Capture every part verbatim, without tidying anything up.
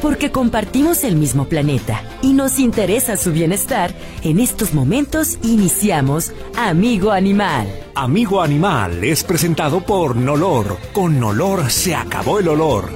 Porque compartimos el mismo planeta y nos interesa su bienestar, en estos momentos iniciamos Amigo Animal. Amigo Animal es presentado por Nolor. Con Nolor se acabó el olor.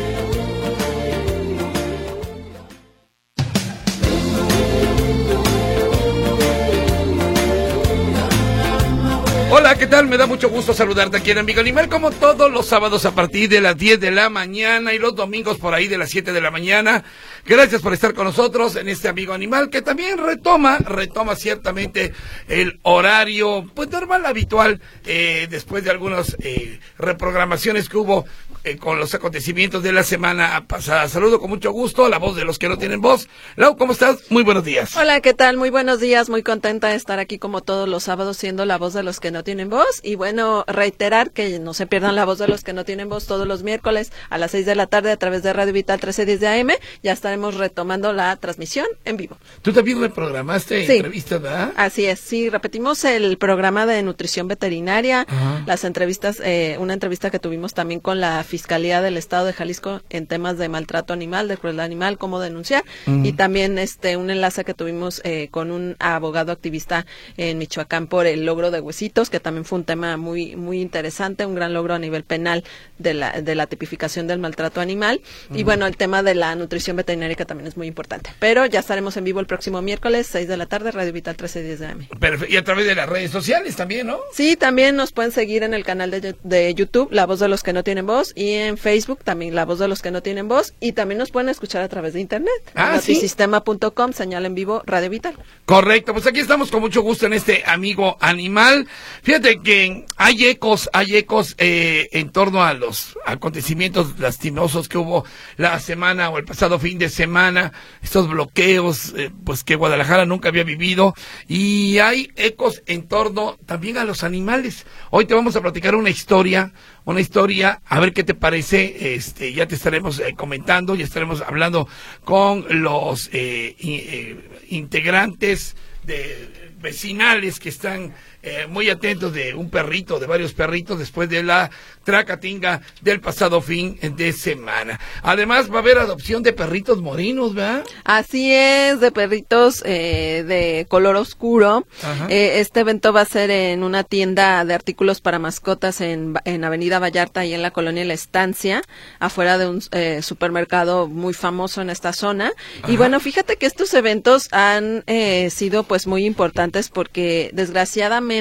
Hola, ¿qué tal? Me da mucho gusto saludarte aquí en Amigo Animal, como todos los sábados a partir de las diez de la mañana y los domingos por ahí de las siete de la mañana. Gracias por estar con nosotros en este Amigo Animal, que también retoma, retoma ciertamente el horario, pues normal, habitual, eh, después de algunas eh, reprogramaciones que hubo eh, con los acontecimientos de la semana pasada. Saludo con mucho gusto a la voz de los que no tienen voz. Lau, ¿cómo estás? Muy buenos días. Hola, ¿qué tal? Muy buenos días, muy contenta de estar aquí como todos los sábados siendo la voz de los que no tienen voz. Y bueno, reiterar que no se pierdan la voz de los que no tienen voz todos los miércoles a las seis de la tarde a través de Radio Vital trece diez de A M. Ya estaremos retomando la transmisión en vivo. Tú también reprogramaste sí. entrevistas, ¿verdad? Así es, sí, repetimos el programa de nutrición veterinaria, Ajá. las entrevistas, eh, una entrevista que tuvimos también con la Fiscalía del Estado de Jalisco en temas de maltrato animal, de crueldad animal, cómo denunciar, uh-huh. y también este un enlace que tuvimos eh, con un abogado activista en Michoacán por el logro de huesitos, que también fue un tema muy muy interesante, un gran logro a nivel penal de la de la tipificación del maltrato animal, uh-huh. y bueno, el tema de la nutrición veterinaria que también es muy importante. Pero ya estaremos en vivo el próximo miércoles, seis de la tarde, Radio Vital trece diez de A M. Perfecto. Y a través de las redes sociales también, ¿no? Sí, también nos pueden seguir en el canal de, de YouTube, La Voz de los que no tienen voz, y en Facebook también La Voz de los que no tienen voz, y también nos pueden escuchar a través de internet. Ah, ¿sí? Notisistema punto com, señal en vivo, Radio Vital. Correcto, pues aquí estamos con mucho gusto en este Amigo Animal. Fíjate que hay ecos, hay ecos eh, en torno a los acontecimientos lastimosos que hubo la semana o el pasado fin de semana, estos bloqueos, eh, pues que Guadalajara nunca había vivido, y hay ecos en torno también a los animales. Hoy te vamos a platicar una historia, una historia, a ver qué te parece, este, ya te estaremos eh, comentando, ya estaremos hablando con los eh, eh, integrantes de vecinales que están eh, muy atentos de un perrito, de varios perritos, después de la tracatinga del pasado fin de semana. Además va a haber adopción de perritos morinos, ¿verdad? Así es, de perritos eh, de color oscuro. Eh, este evento va a ser en una tienda de artículos para mascotas en, en Avenida Vallarta y en la colonia La Estancia, afuera de un eh, supermercado muy famoso en esta zona. Ajá. Y bueno, fíjate que estos eventos han eh, sido pues muy importantes porque desgraciadamente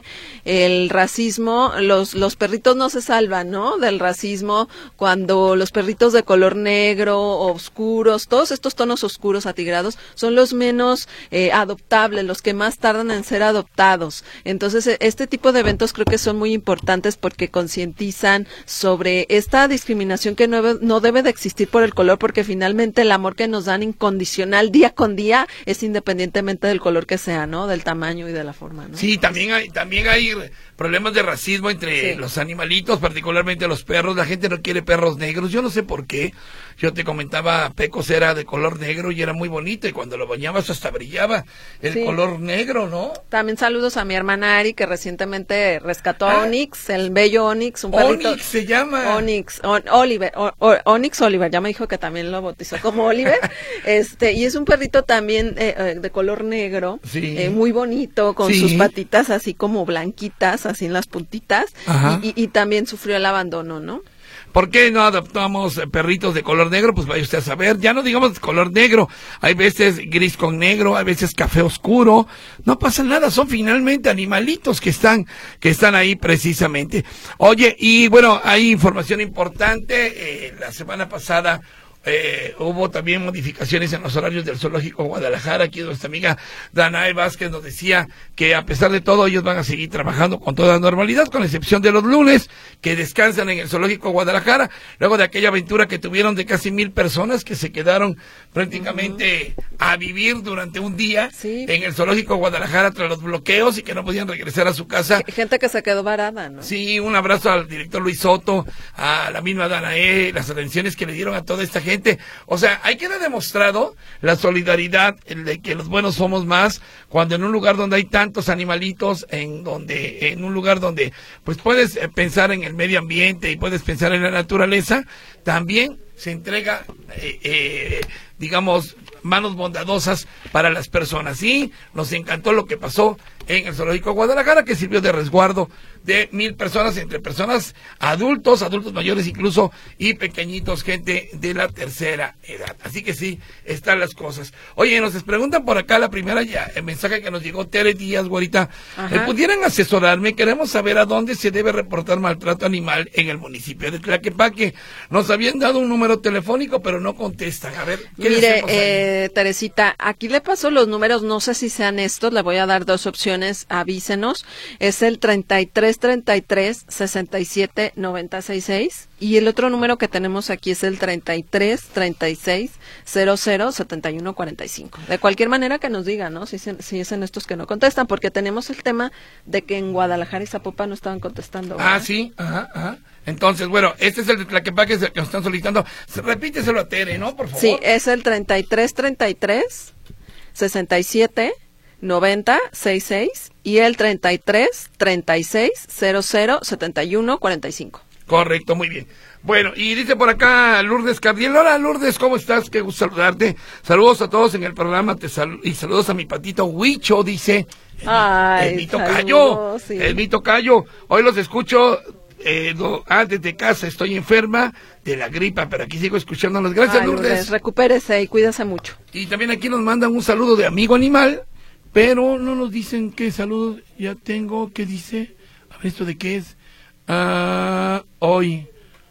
el racismo, los los perritos no se salvan, ¿no? Del racismo, cuando los perritos de color negro, oscuros, todos estos tonos oscuros atigrados son los menos eh, adoptables, los que más tardan en ser adoptados. Entonces, este tipo de eventos creo que son muy importantes porque concientizan sobre esta discriminación que no, no debe de existir por el color, porque finalmente el amor que nos dan incondicional día con día es independientemente del color que sea, ¿no? Del tamaño y de la forma, ¿no? Sí, también hay, también hay problemas de racismo entre sí. los animalitos, particularmente los perros. La gente no quiere perros negros, yo no sé por qué. Yo te comentaba, Pecos era de color negro y era muy bonito, y cuando lo bañabas hasta brillaba el sí. color negro, ¿no? También saludos a mi hermana Ari, que recientemente rescató ah. a Onyx, el bello Onyx, un perrito. Onyx se llama. Onyx, on, Oliver, o, o, Onyx Oliver, ya me dijo que también lo bautizó como Oliver. este Y es un perrito también eh, de color negro, sí. eh, muy bonito, con sí. sus patitas así como blanquitas, así en las puntitas, y, y, y también sufrió el abandono, ¿no? ¿Por qué no adoptamos perritos de color negro? Pues vaya usted a saber, ya no digamos de color negro, hay veces gris con negro, hay veces café oscuro, no pasa nada, son finalmente animalitos que están, que están ahí precisamente. Oye, y bueno, hay información importante, eh, la semana pasada Eh, hubo también modificaciones en los horarios del Zoológico Guadalajara. Aquí nuestra amiga Danae Vázquez nos decía que a pesar de todo ellos van a seguir trabajando con toda normalidad, con excepción de los lunes que descansan en el Zoológico Guadalajara, luego de aquella aventura que tuvieron de casi mil personas que se quedaron prácticamente uh-huh. a vivir durante un día sí. en el Zoológico Guadalajara tras los bloqueos y que no podían regresar a su casa. Gente que se quedó varada, ¿no? Sí, un abrazo al director Luis Soto, a la misma Danae, las atenciones que le dieron a toda esta gente. gente. O sea, hay que haber demostrado la solidaridad, el de que los buenos somos más, cuando en un lugar donde hay tantos animalitos, en donde, en un lugar donde, pues puedes pensar en el medio ambiente y puedes pensar en la naturaleza, también se entrega, eh, eh, digamos, manos bondadosas para las personas. Sí, nos encantó lo que pasó en el Zoológico de Guadalajara, que sirvió de resguardo de mil personas, entre personas adultos, adultos mayores incluso, y pequeñitos, gente de la tercera edad. Así que sí, están las cosas. Oye, nos preguntan por acá la primera ya, el mensaje que nos llegó Tere Díaz, güerita. ¿Me pudieran asesorarme? Queremos saber a dónde se debe reportar maltrato animal en el municipio de Tlaquepaque. Nos habían dado un número telefónico, pero no contestan. A ver, ¿qué Mire, eh, Teresita, aquí le paso los números, no sé si sean estos, le voy a dar dos opciones, avísenos. Es el treinta y tres treinta y tres sesenta y siete noventa sesenta y seis y el otro número que tenemos aquí es el treinta y tres treinta y seis cero cero setenta y uno cuarenta y cinco. De cualquier manera que nos digan, ¿no? Si, si es en estos que no contestan, porque tenemos el tema de que en Guadalajara y Zapopan no estaban contestando, ¿verdad? Ah, sí, ajá, ajá. Entonces, bueno, este es el de Tlaquepaque que nos están solicitando. Repíteselo a Tere, ¿no? Por favor. Sí, es el treinta y tres treinta y tres sesenta y siete noventa sesenta y seis y el treinta y tres treinta y seis cero cero setenta y uno cuarenta y cinco. Correcto, muy bien. Bueno, y dice por acá Lourdes Cardiel. Hola Lourdes, ¿cómo estás? Qué gusto saludarte. Saludos a todos en el programa te sal y saludos a mi patito Huicho, dice. Ay, es mi tocayo, sí. Es mi tocayo. Hoy los escucho eh, do, ah, desde casa, estoy enferma de la gripa, pero aquí sigo escuchándolos. Gracias, Ay, Lourdes. Lourdes. Recupérese y cuídese mucho. Y también aquí nos mandan un saludo de amigo animal, pero no nos dicen qué saludo ya tengo, qué dice. A ver, ¿esto de qué es? Ah, hoy.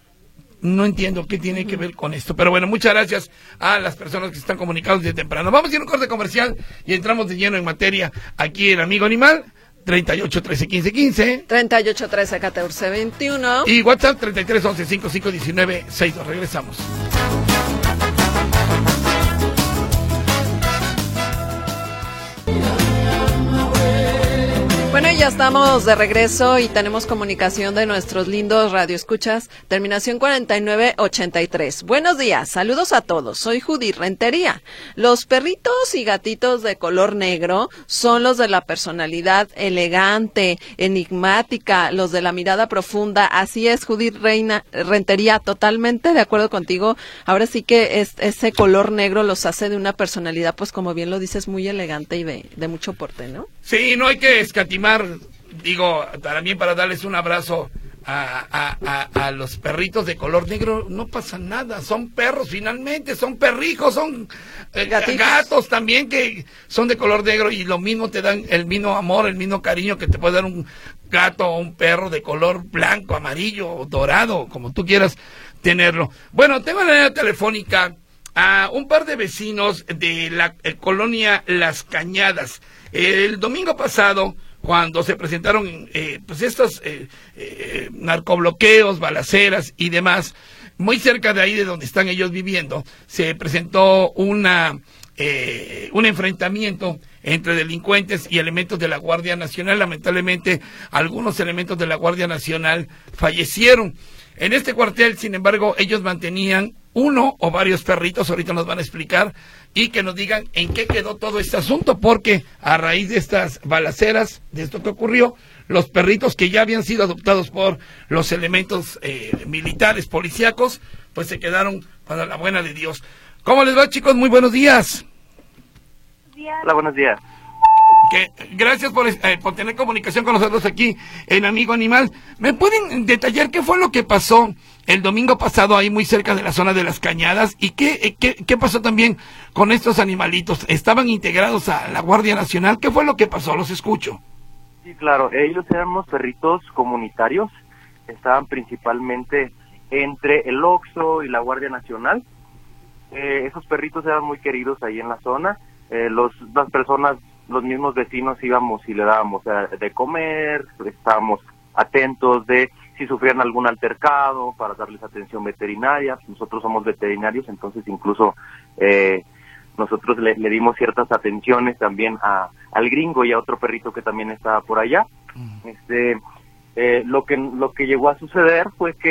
No entiendo qué tiene que ver con esto, pero bueno, muchas gracias a las personas que se están comunicados desde temprano. Vamos a ir a un corte comercial y entramos de lleno en materia aquí en Amigo Animal. treinta y ocho trece quince quince, treinta y ocho trece catorce veintiuno y WhatsApp treinta y tres once cincuenta y cinco diecinueve sesenta y dos. Regresamos. Bueno, ya estamos de regreso y tenemos comunicación de nuestros lindos radioescuchas, terminación cuarenta y nueve ochenta y tres. Buenos días, saludos a todos, soy Judy Rentería. Los perritos y gatitos de color negro son los de la personalidad elegante, enigmática, los de la mirada profunda. Así es, Judy Reina, Rentería, totalmente de acuerdo contigo. Ahora sí que es, ese color negro los hace de una personalidad, pues como bien lo dices, muy elegante y de, de mucho porte, ¿no? Sí, no hay que escatimar, digo, también para darles un abrazo a, a, a, a los perritos de color negro, no pasa nada, son perros finalmente, son perrijos, son eh, gatos también que son de color negro y lo mismo te dan el mismo amor, el mismo cariño que te puede dar un gato o un perro de color blanco, amarillo, dorado, como tú quieras tenerlo. Bueno, tengo en la línea telefónica a un par de vecinos de la eh, colonia Las Cañadas. El domingo pasado, cuando se presentaron eh, pues estos eh, eh, narcobloqueos, balaceras y demás, muy cerca de ahí de donde están ellos viviendo, se presentó una eh, un enfrentamiento entre delincuentes y elementos de la Guardia Nacional. Lamentablemente, algunos elementos de la Guardia Nacional fallecieron. En este cuartel, sin embargo, ellos mantenían uno o varios perritos, ahorita nos van a explicar, y que nos digan en qué quedó todo este asunto, porque a raíz de estas balaceras, de esto que ocurrió, los perritos que ya habían sido adoptados por los elementos eh, militares, policíacos, pues se quedaron para la buena de Dios. ¿Cómo les va, chicos? Muy buenos días. Hola, buenos días. Que, gracias por, eh, por tener comunicación con nosotros aquí en Amigo Animal. ¿Me pueden detallar qué fue lo que pasó el domingo pasado ahí muy cerca de la zona de Las Cañadas? ¿Y qué, eh, qué, qué pasó también con estos animalitos? ¿Estaban integrados a la Guardia Nacional? ¿Qué fue lo que pasó? Los escucho. Sí, claro. Ellos eran unos perritos comunitarios. Estaban principalmente entre el Oxxo y la Guardia Nacional. Eh, esos perritos eran muy queridos ahí en la zona. Eh, los, las personas, los mismos vecinos íbamos y le dábamos eh, de comer, estábamos atentos de si sufrían algún altercado para darles atención veterinaria. Nosotros somos veterinarios, entonces incluso eh, nosotros le, le dimos ciertas atenciones también a, al gringo y a otro perrito que también estaba por allá. Uh-huh. Este, eh, lo que lo que llegó a suceder fue que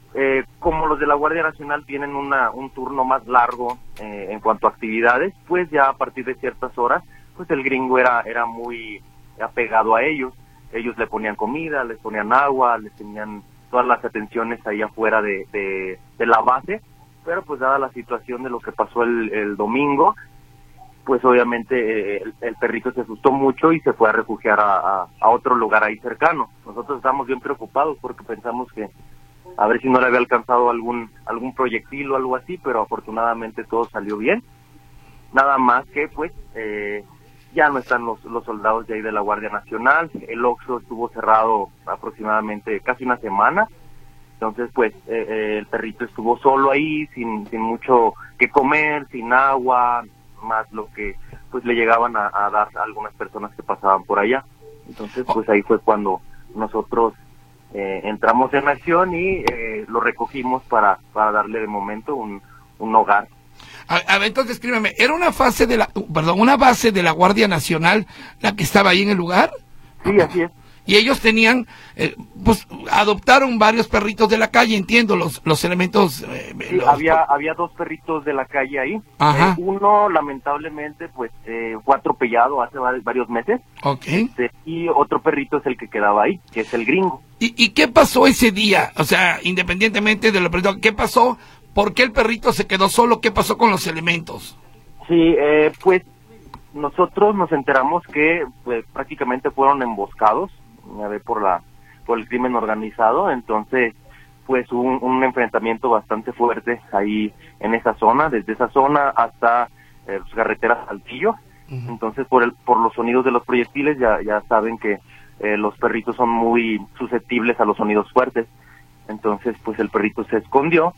eh, como los de la Guardia Nacional tienen una, un turno más largo eh, en cuanto a actividades, pues ya a partir de ciertas horas, pues el gringo era, era muy apegado a ellos. Ellos le ponían comida, les ponían agua, les tenían todas las atenciones ahí afuera de, de, de la base, pero pues dada la situación de lo que pasó el, el domingo, pues obviamente eh, el, el perrito se asustó mucho y se fue a refugiar a, a, a otro lugar ahí cercano. Nosotros estábamos bien preocupados porque pensamos que a ver si no le había alcanzado algún algún proyectil o algo así, pero afortunadamente todo salió bien. Nada más que pues eh, ya no están los, los soldados de ahí de la Guardia Nacional. El Oxxo estuvo cerrado aproximadamente casi una semana. Entonces, pues, eh, eh, el perrito estuvo solo ahí, sin, sin mucho que comer, sin agua, más lo que pues le llegaban a, a dar a algunas personas que pasaban por allá. Entonces, pues ahí fue cuando nosotros eh, entramos en acción y eh, lo recogimos para, para darle de momento un, un hogar. A, a ver, entonces escríbeme, ¿era una fase de la, perdón, una base de la Guardia Nacional la que estaba ahí en el lugar? Sí, así es. Y ellos tenían, eh, pues, adoptaron varios perritos de la calle, entiendo, los los elementos... Eh, sí, los... había había dos perritos de la calle ahí. Ajá. Eh, uno, lamentablemente, pues, eh, fue atropellado hace varios meses. Ok. Este, y otro perrito es el que quedaba ahí, que es el gringo. ¿Y, y qué pasó ese día? O sea, independientemente de lo perrito, ¿qué pasó? ¿Por qué el perrito se quedó solo? ¿Qué pasó con los elementos? Sí, eh, pues, nosotros nos enteramos que pues, prácticamente fueron emboscados por la por el crimen organizado. Entonces pues un, un enfrentamiento bastante fuerte ahí en esa zona, desde esa zona hasta eh, carretera Saltillo. Uh-huh. Entonces por el por los sonidos de los proyectiles ya ya saben que eh, los perritos son muy susceptibles a los sonidos fuertes. Entonces pues el perrito se escondió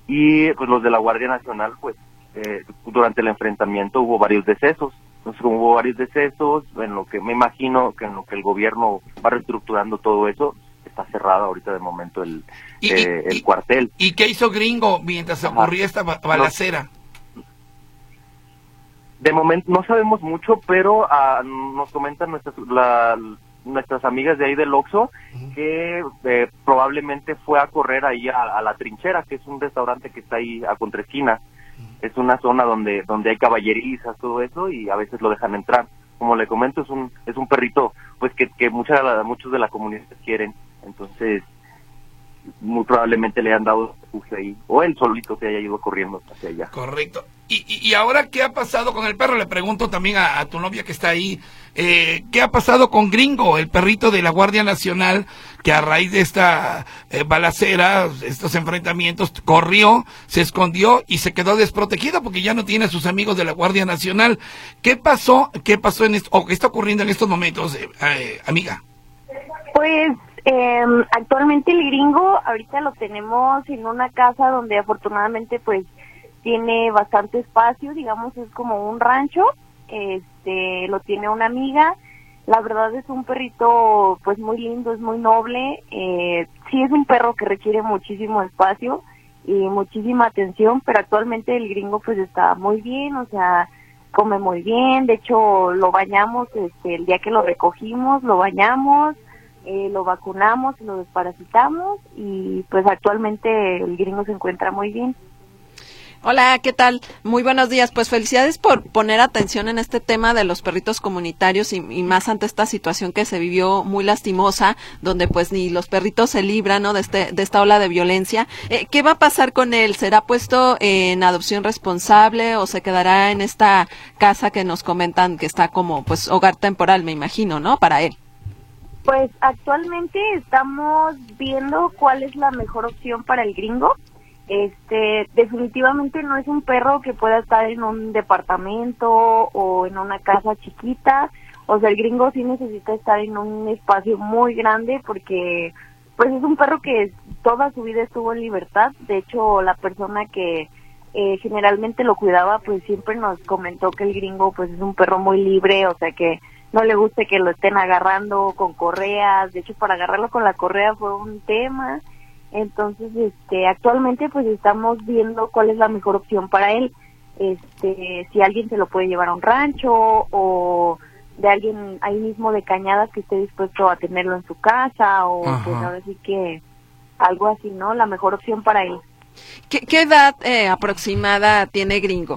y pues los de la Guardia Nacional pues eh, durante el enfrentamiento hubo varios decesos. Entonces, como hubo varios decesos, en lo que me imagino que en lo que el gobierno va reestructurando todo eso, está cerrado ahorita de momento el, ¿Y, eh, y, el cuartel. ¿Y qué hizo Gringo mientras Ajá. ocurría esta balacera? No, de momento no sabemos mucho, pero uh, nos comentan nuestras la, nuestras amigas de ahí del Oxxo uh-huh. que eh, probablemente fue a correr ahí a, a La Trinchera, que es un restaurante que está ahí a contraesquina. Es una zona donde donde hay caballerizas, todo eso, y a veces lo dejan entrar. Como le comento, es un es un perrito pues que que mucha, muchos de la comunidad quieren. Entonces, muy probablemente le han dado refugio ahí, o él solito se haya ido corriendo hacia allá. Correcto. ¿Y, y, y ahora qué ha pasado con el perro? Le pregunto también a, a tu novia que está ahí, eh, ¿qué ha pasado con Gringo, el perrito de la Guardia Nacional, que a raíz de esta eh, balacera, estos enfrentamientos, corrió, se escondió y se quedó desprotegido porque ya no tiene a sus amigos de la Guardia Nacional? ¿Qué pasó? ¿Qué pasó en esto, o qué está ocurriendo en estos momentos, eh, eh, amiga? Pues eh, actualmente el Gringo ahorita lo tenemos en una casa donde afortunadamente pues tiene bastante espacio, digamos es como un rancho, este lo tiene una amiga. La verdad es un perrito pues muy lindo, es muy noble, eh, sí es un perro que requiere muchísimo espacio y muchísima atención, pero actualmente el Gringo pues está muy bien, o sea, come muy bien. De hecho lo bañamos, este el día que lo recogimos, lo bañamos, Eh, lo vacunamos, lo desparasitamos y pues actualmente el Gringo se encuentra muy bien. Hola, ¿qué tal? Muy buenos días. Pues felicidades por poner atención en este tema de los perritos comunitarios y, y más ante esta situación que se vivió muy lastimosa, donde pues ni los perritos se libran, ¿no? de este de esta ola de violencia. Eh, ¿Qué va a pasar con él? ¿Será puesto en adopción responsable o se quedará en esta casa que nos comentan que está como pues hogar temporal, me imagino, ¿no? Para él. Pues actualmente estamos viendo cuál es la mejor opción para el Gringo. Este, definitivamente no es un perro que pueda estar en un departamento o en una casa chiquita. O sea, el Gringo sí necesita estar en un espacio muy grande porque pues es un perro que toda su vida estuvo en libertad. De hecho, la persona que eh, generalmente lo cuidaba pues siempre nos comentó que el Gringo pues es un perro muy libre, o sea que no le gusta que lo estén agarrando con correas. De hecho, para agarrarlo con la correa fue un tema. Entonces, este, actualmente pues estamos viendo cuál es la mejor opción para él. Este, si alguien se lo puede llevar a un rancho o de alguien ahí mismo de Cañadas que esté dispuesto a tenerlo en su casa o Ajá. pues ahora sí que algo así, ¿no? La mejor opción para él. ¿Qué, qué edad eh, aproximada tiene Gringo?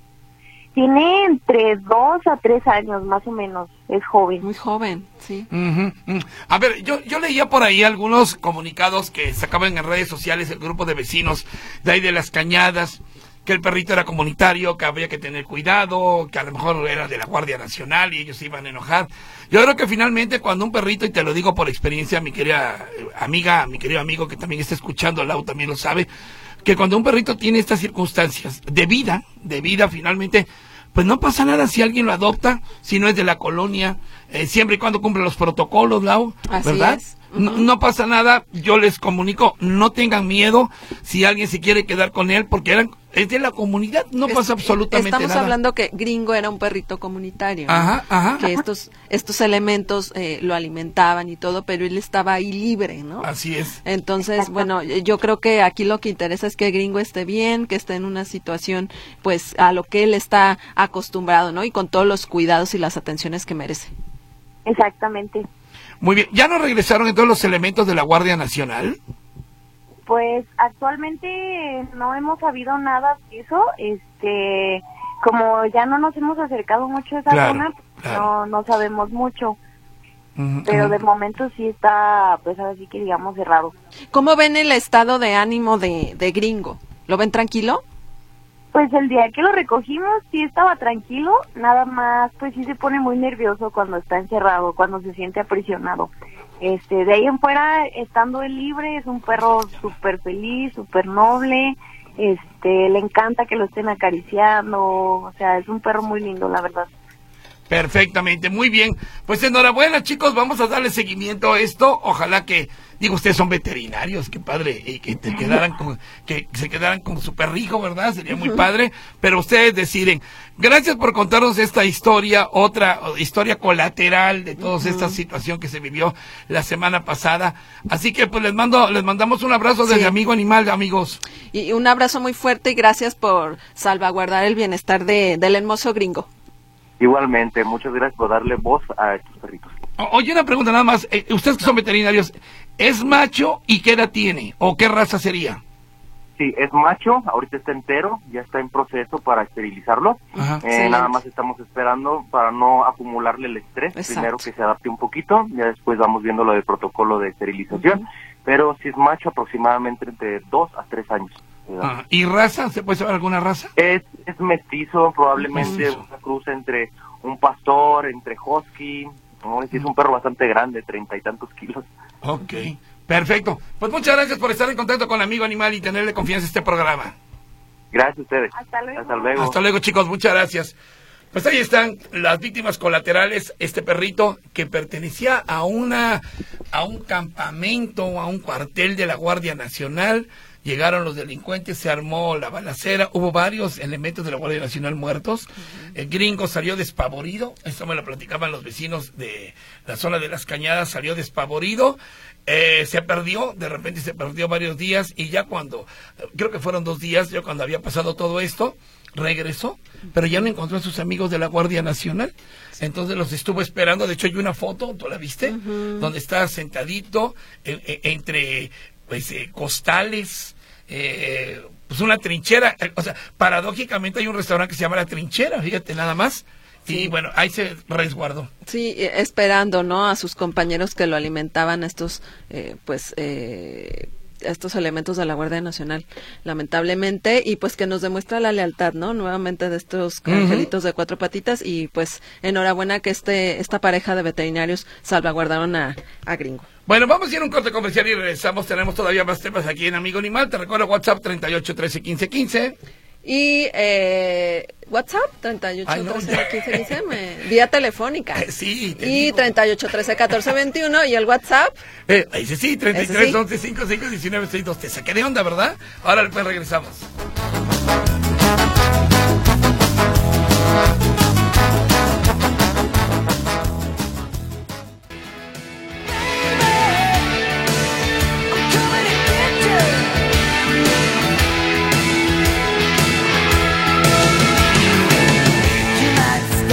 Tiene entre dos a tres años, más o menos, es joven. Muy joven, sí. Uh-huh, uh. A ver, yo, yo leía por ahí algunos comunicados que sacaban en redes sociales el grupo de vecinos de ahí de Las Cañadas, que el perrito era comunitario, que había que tener cuidado, que a lo mejor era de la Guardia Nacional y ellos se iban a enojar. Yo creo que finalmente cuando un perrito, y te lo digo por experiencia, mi querida amiga, mi querido amigo que también está escuchando, Lau también lo sabe, que cuando un perrito tiene estas circunstancias de vida, de vida finalmente, pues no pasa nada si alguien lo adopta, si no es de la colonia, eh, siempre y cuando cumple los protocolos, Lau, Así ¿verdad? es. No, no pasa nada, yo les comunico, no tengan miedo si alguien se quiere quedar con él, porque eran, es de la comunidad, no Es- pasa absolutamente Estamos nada. hablando que Gringo era un perrito comunitario, ¿no? Ajá, ajá. Que estos estos elementos eh, lo alimentaban y todo, pero él estaba ahí libre, ¿no? Así es. Entonces, bueno, yo creo que aquí lo que interesa es que Gringo esté bien, que esté en una situación, pues, a lo que él está acostumbrado, ¿no? Y con todos los cuidados y las atenciones que merece. Exactamente. Muy bien, ¿ya no regresaron entonces los elementos de la Guardia Nacional? Pues actualmente no hemos sabido nada de eso, este, como ya no nos hemos acercado mucho a esa Claro, zona, claro. no no sabemos mucho, Ujú, pero ujú. de momento sí está, pues ahora sí que digamos cerrado. ¿Cómo ven el estado de ánimo de, de Gringo? ¿Lo ven tranquilo? Pues el día que lo recogimos sí estaba tranquilo, nada más pues sí se pone muy nervioso cuando está encerrado, cuando se siente aprisionado. Este, de ahí en fuera, estando él libre, es un perro súper feliz, súper noble, este, le encanta que lo estén acariciando, o sea, es un perro muy lindo, la verdad. Perfectamente, muy bien. Pues enhorabuena, chicos, vamos a darle seguimiento a esto. Ojalá que, digo, ustedes son veterinarios, qué padre, y que te quedaran con, que se quedaran con su perrijo, ¿verdad? Sería muy padre, pero ustedes deciden. Gracias por contarnos esta historia, otra historia colateral de toda uh-huh. esta situación que se vivió la semana pasada. Así que pues les mando, les mandamos un abrazo desde sí. Amigo Animal, amigos. Y un abrazo muy fuerte y gracias por salvaguardar el bienestar de, del hermoso Gringo. Igualmente, muchas gracias por darle voz a estos perritos. O, oye, una pregunta nada más. Eh, ustedes que son veterinarios, ¿es macho y qué edad tiene? ¿O qué raza sería? Sí, es macho, ahorita está entero, ya está en proceso para esterilizarlo. Ajá, eh, nada más estamos esperando para no acumularle el estrés. Exacto. Primero que se adapte un poquito, ya después vamos viendo lo del protocolo de esterilización. Uh-huh. Pero si es macho, aproximadamente entre dos a tres años. Ah, ¿y raza? ¿Se puede saber alguna raza? Es, es mestizo, probablemente uh-huh. una cruza entre un pastor, entre husky. ¿No? Es un perro bastante grande, treinta y tantos kilos. Ok, perfecto. Pues muchas gracias por estar en contacto con Amigo Animal y tenerle confianza a este programa. Gracias a ustedes. Hasta luego. Hasta luego. Hasta luego, chicos, muchas gracias. Pues ahí están las víctimas colaterales, este perrito que pertenecía a una a un campamento, a un cuartel de la Guardia Nacional. Llegaron los delincuentes, se armó la balacera, hubo varios elementos de la Guardia Nacional muertos. Uh-huh. El Gringo salió despavorido, esto me lo platicaban los vecinos de la zona de Las Cañadas, salió despavorido, eh, se perdió, de repente se perdió varios días y ya cuando, creo que fueron dos días, ya cuando había pasado todo esto, regresó, pero ya no encontró a sus amigos de la Guardia Nacional, entonces los estuvo esperando. De hecho hay una foto, ¿tú la viste? Uh-huh. Donde está sentadito eh, eh, entre pues eh, costales, eh, pues una trinchera, eh, o sea, paradójicamente hay un restaurante que se llama La Trinchera, fíjate nada más. Sí. Y bueno, ahí se resguardó. Sí, esperando, ¿no? A sus compañeros que lo alimentaban, estos, eh, pues, eh, estos elementos de la Guardia Nacional, lamentablemente, y pues que nos demuestra la lealtad, ¿no? Nuevamente de estos uh-huh. angelitos de cuatro patitas, y pues enhorabuena que este esta pareja de veterinarios salvaguardaron a, a Gringo. Bueno, vamos a ir a un corte comercial y regresamos. Tenemos todavía más temas aquí en Amigo Animal. Te recuerdo WhatsApp treinta y ocho, trece, quince, quince. Y eh, WhatsApp treinta y ocho, Ay, no, trece, quince, quince, me, vía telefónica. Eh, sí, te y digo. treinta y ocho, trece, catorce, veintiuno. ¿Y el WhatsApp? Eh, ese sí, treinta y tres, once, cincuenta y cinco, diecinueve, sesenta y dos. Te saqué de onda, ¿verdad? Ahora después regresamos.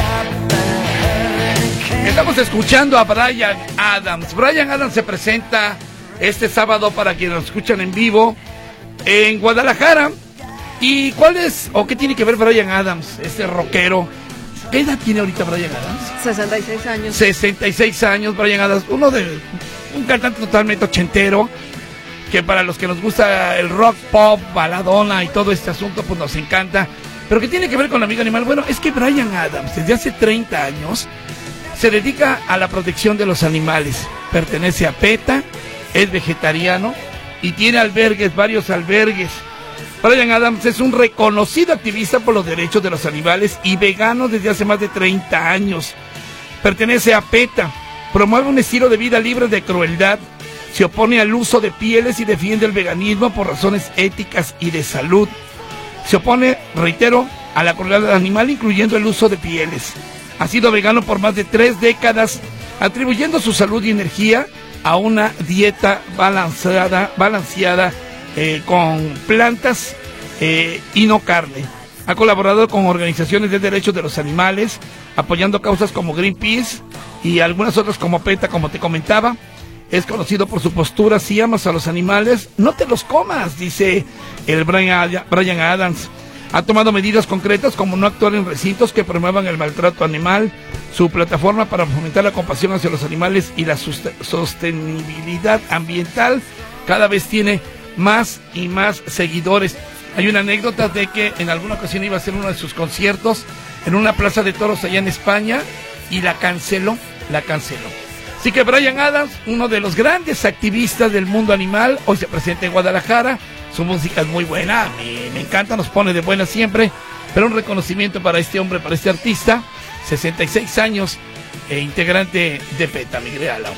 Estamos escuchando a Bryan Adams. Bryan Adams se presenta este sábado para quienes nos escuchan en vivo en Guadalajara. ¿Y cuál es, o qué tiene que ver Bryan Adams, este rockero? ¿Qué edad tiene ahorita Bryan Adams? sesenta y seis años. sesenta y seis años, Bryan Adams, uno de un cantante totalmente ochentero, que para los que nos gusta el rock, pop, baladona y todo este asunto, pues nos encanta. Pero ¿qué tiene que ver con la amiga animal? Bueno, es que Bryan Adams, desde hace treinta años, se dedica a la protección de los animales. Pertenece a PETA, es vegetariano y tiene albergues, varios albergues. Bryan Adams es un reconocido activista por los derechos de los animales y vegano desde hace más de treinta años. Pertenece a PETA, promueve un estilo de vida libre de crueldad, se opone al uso de pieles y defiende el veganismo por razones éticas y de salud. Se opone, reitero, a la crueldad animal, incluyendo el uso de pieles. Ha sido vegano por más de tres décadas, atribuyendo su salud y energía a una dieta balanceada, balanceada eh, con plantas eh, y no carne. Ha colaborado con organizaciones de derechos de los animales, apoyando causas como Greenpeace y algunas otras como PETA, como te comentaba. Es conocido por su postura: si amas a los animales, no te los comas, dice el Bryan, Bryan Adams. Ha tomado medidas concretas como no actuar en recintos que promuevan el maltrato animal. Su plataforma para fomentar la compasión hacia los animales y la sostenibilidad ambiental cada vez tiene más y más seguidores. Hay una anécdota de que en alguna ocasión iba a hacer uno de sus conciertos en una plaza de toros allá en España y la canceló, la canceló. Así que Bryan Adams, uno de los grandes activistas del mundo animal, hoy se presenta en Guadalajara. Su música es muy buena, me, me encanta, nos pone de buena siempre. Pero un reconocimiento para este hombre, para este artista, sesenta y seis años, e integrante de PETA, Miguel Álamo.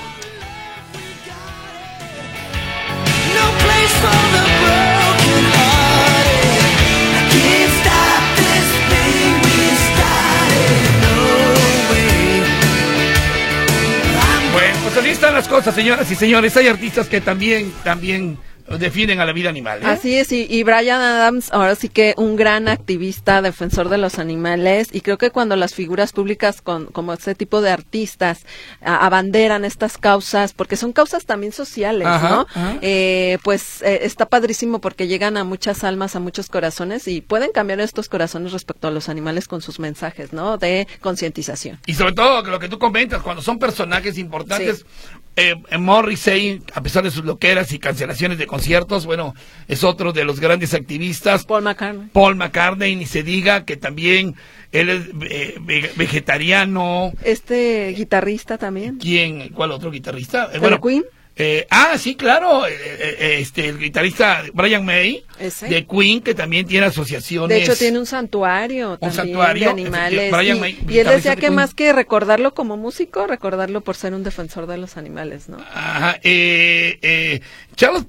Bueno, pues así están las cosas, señoras y señores. Hay artistas que también, también defienden a la vida animal, ¿eh? Así es, y, y Bryan Adams ahora sí que un gran activista, defensor de los animales, y creo que cuando las figuras públicas con, como este tipo de artistas a, abanderan estas causas, porque son causas también sociales, ajá, ¿no? Ajá. Eh, pues eh, está padrísimo porque llegan a muchas almas, a muchos corazones, y pueden cambiar estos corazones respecto a los animales con sus mensajes, ¿no? De concientización. Y sobre todo lo que tú comentas, cuando son personajes importantes. Sí. Eh, Morrissey, a pesar de sus loqueras y cancelaciones de conciertos, bueno, es otro de los grandes activistas. Paul McCartney. Paul McCartney, ni se diga que también él es eh, vegetariano. Este guitarrista también. ¿Quién? ¿Cuál otro guitarrista? Eh, bueno, Queen. Eh, ah, sí, claro, eh, eh, este, el guitarrista Brian May, ¿ese? De Queen, que también tiene asociaciones. De hecho, tiene un santuario un también santuario, de animales. Brian y, May, y él decía que más que recordarlo como músico, recordarlo por ser un defensor de los animales, ¿no? Ajá, eh, eh, Charles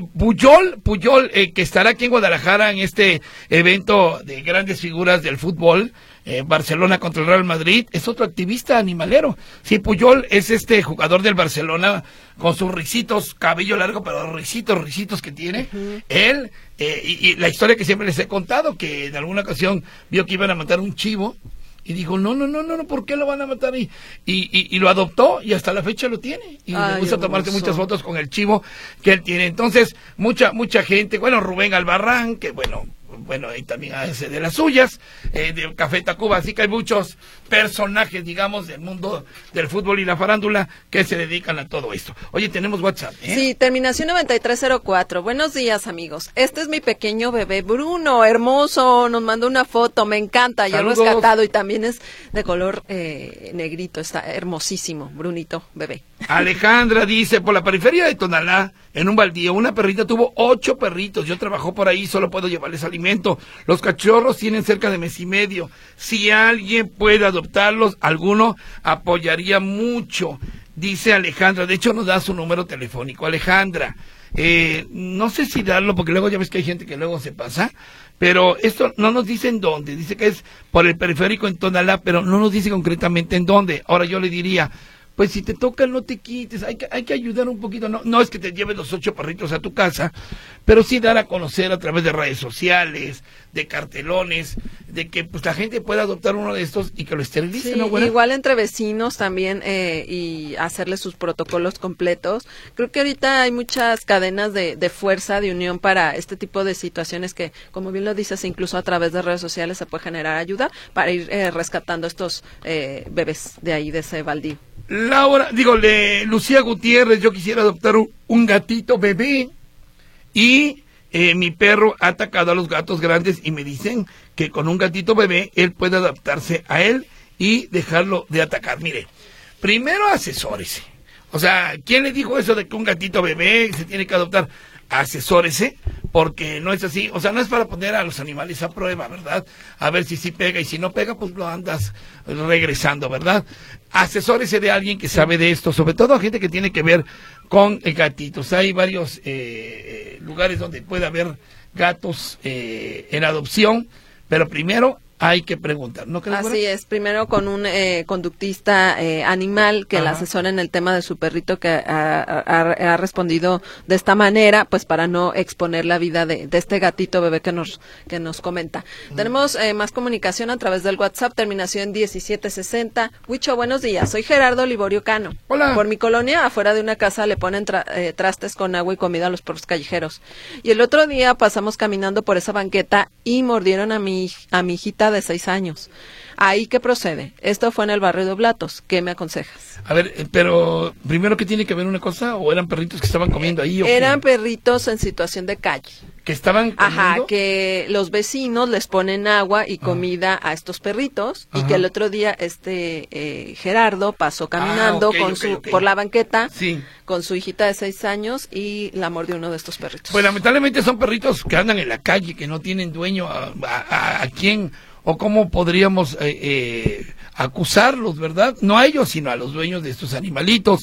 Puyol, Puyol eh, que estará aquí en Guadalajara en este evento de grandes figuras del fútbol. Eh, Barcelona contra el Real Madrid, es otro activista animalero. Sí, Puyol es este jugador del Barcelona con sus risitos, cabello largo, pero risitos, risitos que tiene. Uh-huh. Él, eh, y, y la historia que siempre les he contado, que en alguna ocasión vio que iban a matar un chivo y dijo, no, no, no, no, no, ¿por qué lo van a matar? Y, y, y, y lo adoptó y hasta la fecha lo tiene. Y Ay, le gusta tomarse muchas fotos con el chivo que él tiene. Entonces, mucha, mucha gente, bueno, Rubén Albarrán, que bueno... bueno, y también hace de las suyas, eh, de Café Tacuba, así que hay muchos personajes, digamos, del mundo del fútbol y la farándula que se dedican a todo esto. Oye, tenemos WhatsApp, ¿eh? Sí, terminación noventa y tres cero cuatro. Buenos días, amigos. Este es mi pequeño bebé Bruno, hermoso, nos mandó una foto, me encanta, ya rescatado y también es de color eh, negrito, está hermosísimo, Brunito, bebé. Alejandra dice, por la periferia de Tonalá, en un baldío, una perrita tuvo ocho perritos, yo trabajo por ahí, solo puedo llevarles alimento, los cachorros tienen cerca de mes y medio, si alguien puede adoptarlos, alguno apoyaría mucho, dice Alejandra, de hecho nos da su número telefónico, Alejandra, eh, no sé si darlo, porque luego ya ves que hay gente que luego se pasa, pero esto no nos dice en dónde, dice que es por el periférico en Tonalá, pero no nos dice concretamente en dónde. Ahora yo le diría, pues si te tocan no te quites, hay que, hay que ayudar un poquito, no, no es que te lleves los ocho perritos a tu casa, pero sí dar a conocer a través de redes sociales, de cartelones, de que pues la gente pueda adoptar uno de estos y que lo esterilicen, sí, ¿no, güera? Igual entre vecinos también eh, y hacerle sus protocolos completos. Creo que ahorita hay muchas cadenas de, de fuerza, de unión para este tipo de situaciones que, como bien lo dices, incluso a través de redes sociales se puede generar ayuda para ir eh, rescatando estos eh, bebés de ahí, de ese baldío. Laura, digo, le, Lucía Gutiérrez, yo quisiera adoptar un, un gatito bebé y eh, mi perro ha atacado a los gatos grandes y me dicen que con un gatito bebé él puede adaptarse a él y dejarlo de atacar. Mire, primero asesórese. O sea, ¿quién le dijo eso de que un gatito bebé se tiene que adoptar? Asesórese, porque no es así, o sea, no es para poner a los animales a prueba, ¿verdad? A ver si sí pega y si no pega, pues lo andas regresando, ¿verdad? Asesórese de alguien que sabe de esto, sobre todo a gente que tiene que ver con eh, gatitos. Hay varios eh, lugares donde puede haber gatos eh, en adopción, pero primero hay que preguntar, ¿no crees? Así es, primero con un eh, conductista eh, animal que Ajá. le asesora en el tema de su perrito que ha, ha, ha respondido de esta manera, pues para no exponer la vida de, de este gatito bebé que nos que nos comenta. Mm. Tenemos eh, más comunicación a través del WhatsApp, terminación diecisiete sesenta. Huicho, buenos días, soy Gerardo Liborio Cano. Hola. Por mi colonia, afuera de una casa le ponen tra eh, trastes con agua y comida a los perros callejeros. Y el otro día pasamos caminando por esa banqueta y mordieron a mi, a mi hijita de seis años. ¿Ahí qué procede? Esto fue en el barrio de Oblatos. ¿Qué me aconsejas? A ver, pero primero que tiene que ver una cosa, o eran perritos que estaban comiendo ahí. ¿O eran qué? Perritos en situación de calle. Que estaban comiendo. Ajá, que los vecinos les ponen agua y comida Ajá. a estos perritos. Ajá. Y que el otro día este eh, Gerardo pasó caminando ah, okay, con okay, su okay. por la banqueta sí. con su hijita de seis años y la mordió uno de estos perritos. Pues lamentablemente son perritos que andan en la calle, que no tienen dueño. ¿A, a, a quién o cómo podríamos eh, eh, acusarlos, verdad? No a ellos, sino a los dueños de estos animalitos.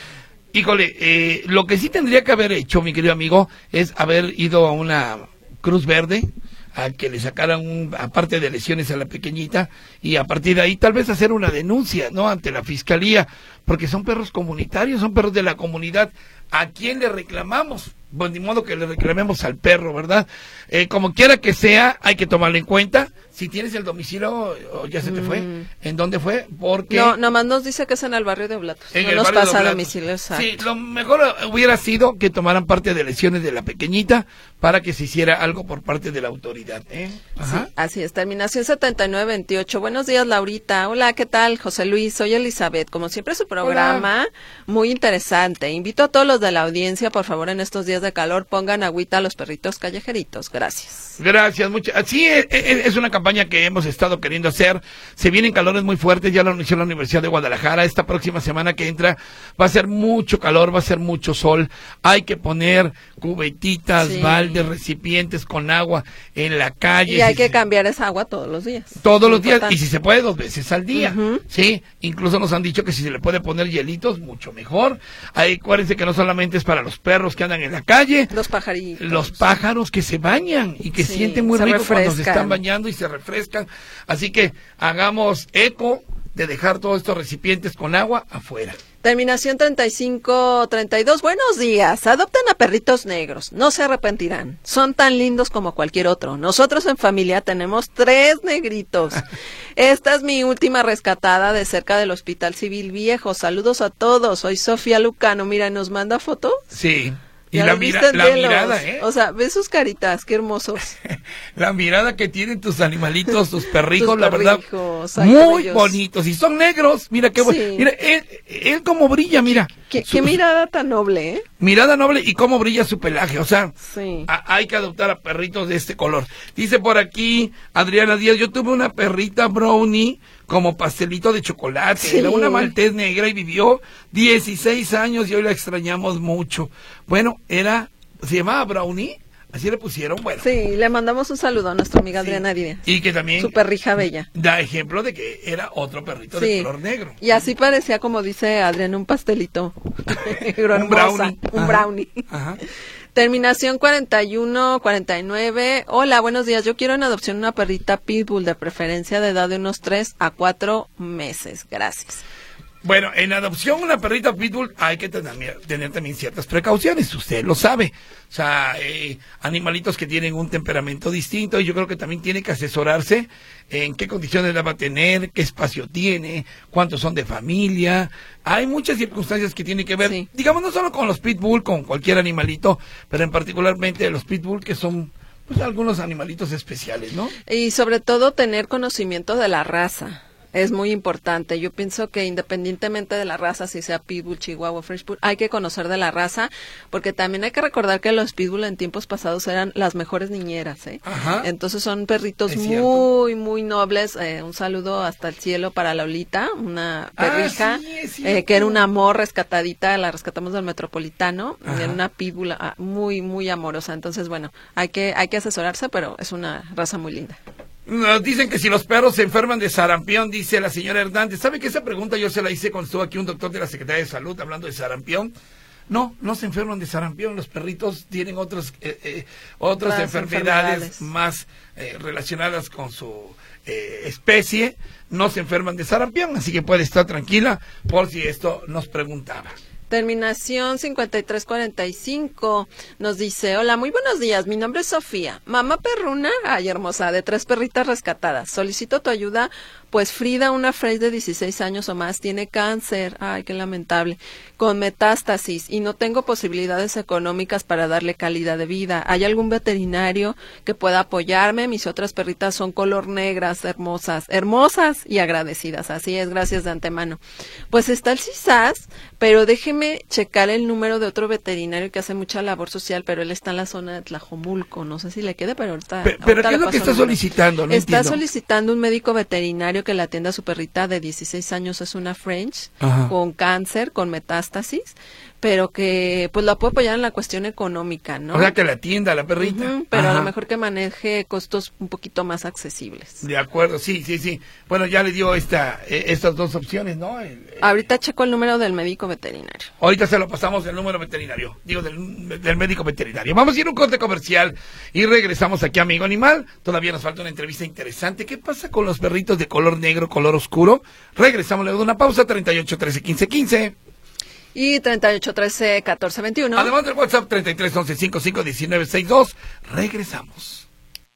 Híjole, eh, lo que sí tendría que haber hecho, mi querido amigo, es haber ido a una Cruz Verde, a que le sacaran un, aparte de lesiones a la pequeñita, y a partir de ahí tal vez hacer una denuncia, ¿no?, ante la fiscalía, porque son perros comunitarios, son perros de la comunidad. ¿A quién le reclamamos? Pues ni modo que le reclamemos al perro, ¿verdad? Eh, como quiera que sea, hay que tomarlo en cuenta. Si tienes el domicilio, o ya se te mm. fue, ¿en dónde fue? Porque no, nomás nos dice que es en el barrio de Oblatos. En no el nos barrio pasa de domicilio, exacto. Sí, lo mejor hubiera sido que tomaran parte de lesiones de la pequeñita para que se hiciera algo por parte de la autoridad, ¿eh? Ajá. Sí, así es. Terminación setenta y nueve veintiocho. Buenos días, Laurita. Hola, ¿qué tal? José Luis, soy Elizabeth. Como siempre, su programa Hola. Muy interesante. Invito a todos los de la audiencia, por favor, en estos días de calor, pongan agüita a los perritos callejeritos. Gracias. Gracias, muchas. Sí, es, es una campaña que hemos estado queriendo hacer. Se vienen calores muy fuertes, ya lo anunció la Universidad de Guadalajara. Esta próxima semana que entra va a ser mucho calor, va a ser mucho sol. Hay que poner cubetitas, sí. baldes, recipientes con agua en la calle. Y hay si que se... cambiar esa agua todos los días. Todos los días, y si se puede, dos veces al día. Uh-huh. Sí, incluso nos han dicho que si se le puede poner hielitos, mucho mejor. Ahí, acuérdense que no solamente es para los perros que andan en la calle. Los pajaritos. Los pájaros que se bañan y que sí, sienten muy rico refrescan. Cuando se están bañando y se refrescan. Así que hagamos eco de dejar todos estos recipientes con agua afuera. Terminación treinta y cinco treinta y dos. Buenos días. Adopten a perritos negros. No se arrepentirán. Son tan lindos como cualquier otro. Nosotros en familia tenemos tres negritos. Esta es mi última rescatada de cerca del Hospital Civil Viejo. Saludos a todos. Soy Sofía Lucano. Mira, ¿nos manda foto? Sí. Y la, mira, la mirada, ¿eh? O sea, ve sus caritas, qué hermosos. La mirada que tienen tus animalitos, tus perrijos, tus la perrijos, verdad, muy bellos. Bonitos. Y son negros, mira qué bueno. Sí. Mira, él, él cómo brilla, mira. Qué, su, qué mirada tan noble, ¿eh? Mirada noble y cómo brilla su pelaje. O sea, sí. a, hay que adoptar a perritos de este color. Dice por aquí Adriana Díaz, yo tuve una perrita brownie como pastelito de chocolate, sí. Era una maltés negra y vivió dieciséis años y hoy la extrañamos mucho. Bueno, era, se llamaba Brownie, así le pusieron, bueno. Sí, le mandamos un saludo a nuestra amiga sí. Adriana Díaz. Y que también su perrija bella. Da ejemplo de que era otro perrito sí. de color negro. Y así parecía, como dice Adriana, un pastelito negro, un brownie. Un Ajá. brownie. Ajá. Terminación cuarenta y uno cuarenta y nueve. Hola, buenos días. Yo quiero en adopción una perrita pitbull, de preferencia de edad de unos tres a cuatro meses. Gracias. Bueno, en adopción una perrita pitbull hay que tener, tener también ciertas precauciones, usted lo sabe. O sea, eh, animalitos que tienen un temperamento distinto, y yo creo que también tiene que asesorarse en qué condiciones la va a tener, qué espacio tiene, cuántos son de familia. Hay muchas circunstancias que tienen que ver, sí. digamos, no solo con los pitbull, con cualquier animalito, pero en particularmente los pitbull, que son pues algunos animalitos especiales, ¿no? Y sobre todo tener conocimiento de la raza. Es muy importante. Yo pienso que independientemente de la raza, si sea pitbull, chihuahua, french bull, hay que conocer de la raza, porque también hay que recordar que los pitbull en tiempos pasados eran las mejores niñeras, ¿eh? Ajá. Entonces son perritos Es muy, cierto. muy nobles. Eh, un saludo hasta el cielo para Lolita, una perrija, Ah, sí, es eh, que era un cierto. amor, rescatadita, la rescatamos del Metropolitano, Ajá. era una pitbull ah, muy, muy amorosa. Entonces, bueno, hay que, hay que asesorarse, pero es una raza muy linda. Nos dicen que si los perros se enferman de sarampión, dice la señora Hernández. ¿Sabe que esa pregunta yo se la hice cuando estuvo aquí un doctor de la Secretaría de Salud hablando de sarampión? No, no se enferman de sarampión. Los perritos tienen otros, eh, eh, otras Otras enfermedades, enfermedades. más eh, relacionadas con su eh, especie. No se enferman de sarampión, así que puede estar tranquila por si esto nos preguntaba. Terminación cincuenta y tres cuarenta y cinco nos dice, hola, muy buenos días, mi nombre es Sofía, mamá perruna, ay hermosa, de tres perritas rescatadas, solicito tu ayuda, pues Frida, una French de dieciséis años o más, tiene cáncer, ay qué lamentable, con metástasis y no tengo posibilidades económicas para darle calidad de vida, ¿hay algún veterinario que pueda apoyarme? Mis otras perritas son color negras, hermosas, hermosas y agradecidas, así es, gracias de antemano. Pues está el CISAS, pero déjeme checar el número de otro veterinario que hace mucha labor social, pero él está en la zona de Tlajomulco, no sé si le quede, pero ahorita... Pero, pero ahorita ¿qué es le lo que paso está el número. solicitando? No Está entiendo. solicitando un médico veterinario que le atienda a su perrita de dieciséis años, es una French, Ajá. con cáncer, con metástasis, pero que pues la puede apoyar en la cuestión económica, ¿no? O sea, que la atienda a la perrita. Ujú, pero a Ajá. lo mejor que maneje costos un poquito más accesibles. De acuerdo, sí, sí, sí. Bueno, ya le dio esta, eh, estas dos opciones, ¿no? El- el- Ahorita checo el número del médico veterinario. Ahorita se lo pasamos del número veterinario, digo, del, del médico veterinario. Vamos a ir a un corte comercial y regresamos aquí a Amigo Animal. Todavía nos falta una entrevista interesante. ¿Qué pasa con los perritos de color negro, color oscuro? Regresamos luego de una pausa, treinta y ocho, trece, quince, quince. Y treinta y ocho, trece, catorce, veintiuno. Además del WhatsApp, treinta y tres, once, cincuenta y cinco, diecinueve, sesenta y dos. Regresamos.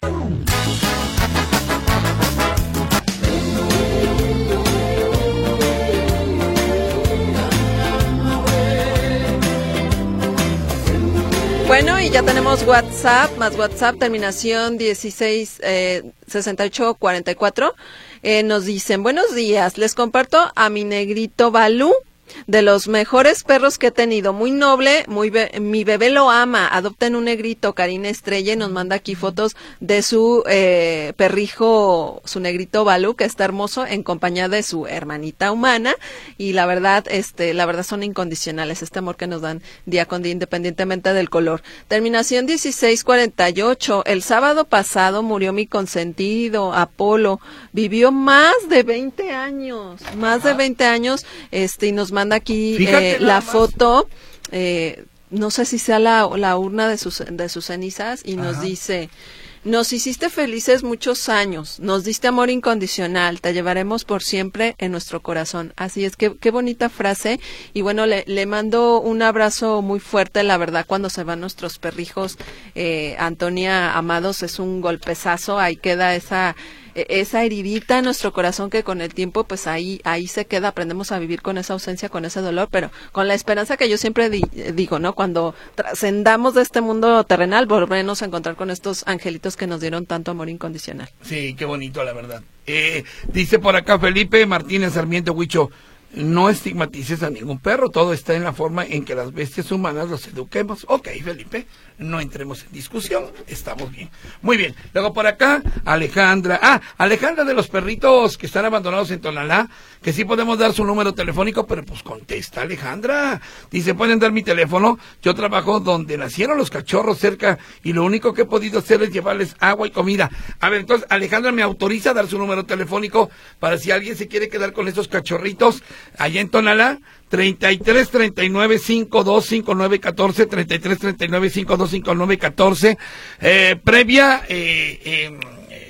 Bueno, y ya tenemos WhatsApp, más WhatsApp, terminación dieciséis, eh, sesenta y ocho, cuarenta y cuatro. Eh, nos dicen, buenos días, les comparto a mi negrito Balú, de los mejores perros que he tenido, muy noble, muy be- mi bebé lo ama, adopten un negrito, Karina Estrella, y nos manda aquí fotos de su eh, perrijo, su negrito Balú, que está hermoso, en compañía de su hermanita humana, y la verdad, este, la verdad son incondicionales, este amor que nos dan día con día, independientemente del color. Terminación dieciséis cuarenta y ocho, el sábado pasado murió mi consentido, Apolo, vivió más de veinte años, más de veinte años, este, y nos manda aquí Fíjate eh, nada la más. foto, eh, no sé si sea la, la urna de sus, de sus cenizas, y nos Ajá. dice, nos hiciste felices muchos años, nos diste amor incondicional, te llevaremos por siempre en nuestro corazón. Así es, que qué bonita frase, y bueno, le, le mando un abrazo muy fuerte, la verdad, cuando se van nuestros perrijos, eh, Antonia Amados, es un golpezazo, ahí queda esa... esa heridita en nuestro corazón que con el tiempo pues ahí ahí se queda, aprendemos a vivir con esa ausencia, con ese dolor, pero con la esperanza que yo siempre di- digo, ¿no? Cuando trascendamos de este mundo terrenal, volveremos a encontrar con estos angelitos que nos dieron tanto amor incondicional. Sí, qué bonito, la verdad. Eh, dice por acá Felipe Martínez Sarmiento Huicho, no estigmatices a ningún perro, todo está en la forma en que las bestias humanas los eduquemos. Ok, Felipe, no entremos en discusión, estamos bien. Muy bien, luego por acá, Alejandra, ah, Alejandra de los perritos que están abandonados en Tonalá, que sí podemos dar su número telefónico, pero pues contesta Alejandra. Dice, pueden dar mi teléfono, yo trabajo donde nacieron los cachorros cerca y lo único que he podido hacer es llevarles agua y comida. A ver, entonces Alejandra me autoriza a dar su número telefónico para si alguien se quiere quedar con esos cachorritos allá en Tonalá, treinta y tres, treinta y nueve, cincuenta y dos, cincuenta y nueve, catorce, treinta y tres, treinta y nueve, cincuenta y dos, cincuenta y nueve, catorce, eh, previa, eh, eh, eh,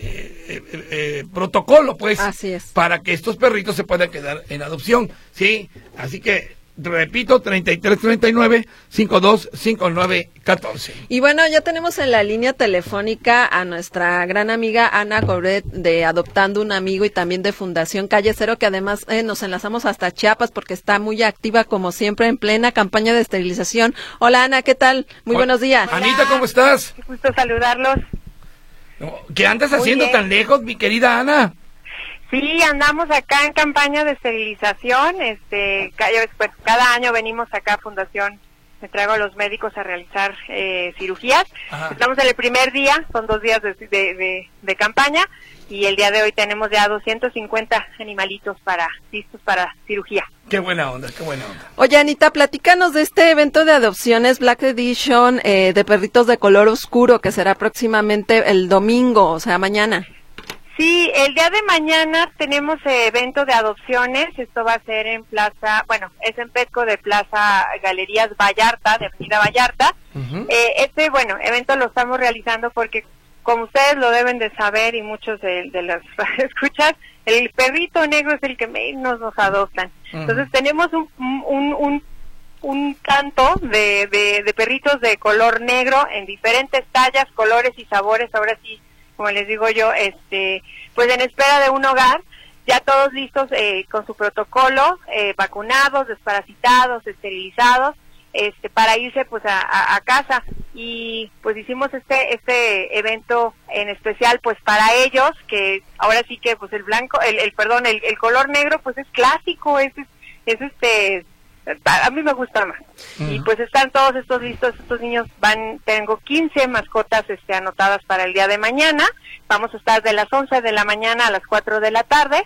eh, eh, protocolo, pues. Así es. Para que estos perritos se puedan quedar en adopción, ¿sí? Así que, repito, treinta y tres treinta y nueve, cincuenta y dos cincuenta y nueve catorce. Y bueno, ya tenemos en la línea telefónica a nuestra gran amiga Ana Cobret de Adoptando un Amigo y también de Fundación Calle Cero, que además eh, nos enlazamos hasta Chiapas porque está muy activa como siempre en plena campaña de esterilización. Hola Ana, ¿qué tal? Muy Hola. buenos días. Hola. Anita, ¿cómo estás? Qué gusto saludarlos. ¿Qué andas haciendo tan lejos, mi querida Ana? Sí, andamos acá en campaña de esterilización. Este, ca- pues, cada año venimos acá a Fundación, me traigo a los médicos a realizar eh, cirugías. Ajá. Estamos en el primer día, son dos días de, de, de, de campaña, y el día de hoy tenemos ya doscientos cincuenta animalitos para listos para cirugía. Qué buena onda, qué buena onda. Oye Anita, platícanos de este evento de adopciones Black Edition eh, de perritos de color oscuro que será próximamente el domingo, o sea, mañana. Sí, el día de mañana tenemos eh, evento de adopciones. Esto va a ser en Plaza, bueno, es en Petco de Plaza Galerías Vallarta, de Avenida Vallarta. Uh-huh. eh, este, bueno, evento lo estamos realizando porque, como ustedes lo deben de saber y muchos de, de las escuchas, el perrito negro es el que menos nos adoptan. Uh-huh. Entonces tenemos un, un, un, un canto de, de, de perritos de color negro en diferentes tallas, colores y sabores. Ahora sí, como les digo yo, este, pues en espera de un hogar, ya todos listos eh, con su protocolo, eh, vacunados, desparasitados, esterilizados, este, para irse pues a, a, a casa. Y pues hicimos este este evento en especial pues para ellos, que ahora sí que pues el blanco, el, el perdón, el, el color negro pues es clásico, es, es, es este... a mí me gusta más. Uh-huh. Y pues están todos estos listos, estos niños van, tengo quince mascotas este, anotadas para el día de mañana. Vamos a estar de las once de la mañana a las cuatro de la tarde.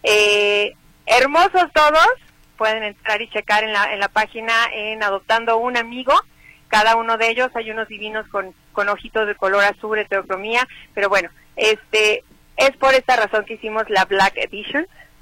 Eh, hermosos todos, pueden entrar y checar en la en la página en Adoptando un Amigo. Cada uno de ellos, hay unos divinos con, con ojitos de color azul, heterocromía, pero bueno, este es por esta razón que hicimos la Black Edition.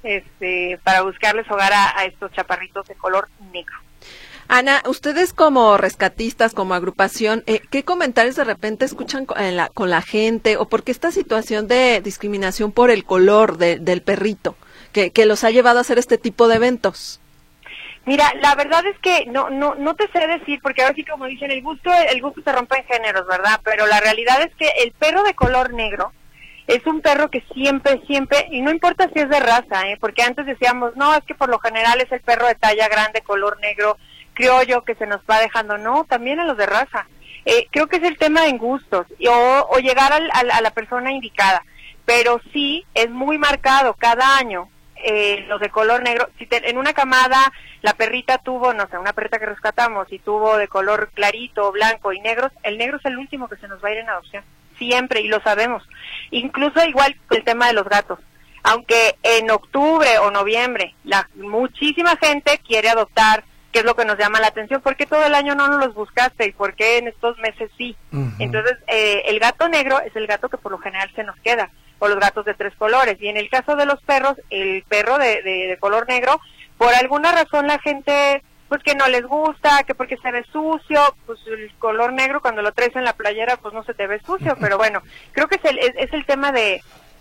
Este, para buscarles hogar a, a estos chaparritos de color negro. Ana, ustedes como rescatistas, como agrupación, eh, ¿qué comentarios de repente escuchan con la, con la gente o por qué esta situación de discriminación por el color de, del perrito que, que los ha llevado a hacer este tipo de eventos? Mira, la verdad es que no no no te sé decir, porque ahora sí, como dicen, el gusto el gusto se rompe en géneros, ¿verdad? Pero la realidad es que el perro de color negro es un perro que siempre, siempre, y no importa si es de raza, ¿eh? Porque antes decíamos, no, es que por lo general es el perro de talla grande, color negro, criollo, que se nos va dejando. No, también a los de raza. Eh, creo que es el tema en gustos, y, o, o llegar al, al, a la persona indicada. Pero sí, es muy marcado cada año. Eh, los de color negro, si te, en una camada la perrita tuvo, no sé, una perrita que rescatamos y tuvo de color clarito, blanco y negros, el negro es el último que se nos va a ir en adopción, siempre, y lo sabemos. Incluso igual el tema de los gatos, aunque en octubre o noviembre la muchísima gente quiere adoptar, que es lo que nos llama la atención, ¿por qué todo el año no nos los buscaste y por qué en estos meses sí? Uh-huh. Entonces, eh, el gato negro es el gato que por lo general se nos queda, o los gatos de tres colores, y en el caso de los perros, el perro de, de, de color negro, por alguna razón la gente, pues que no les gusta, que porque se ve sucio, pues el color negro cuando lo traes en la playera, pues no se te ve sucio, pero bueno, creo que es el, es, es el tema de,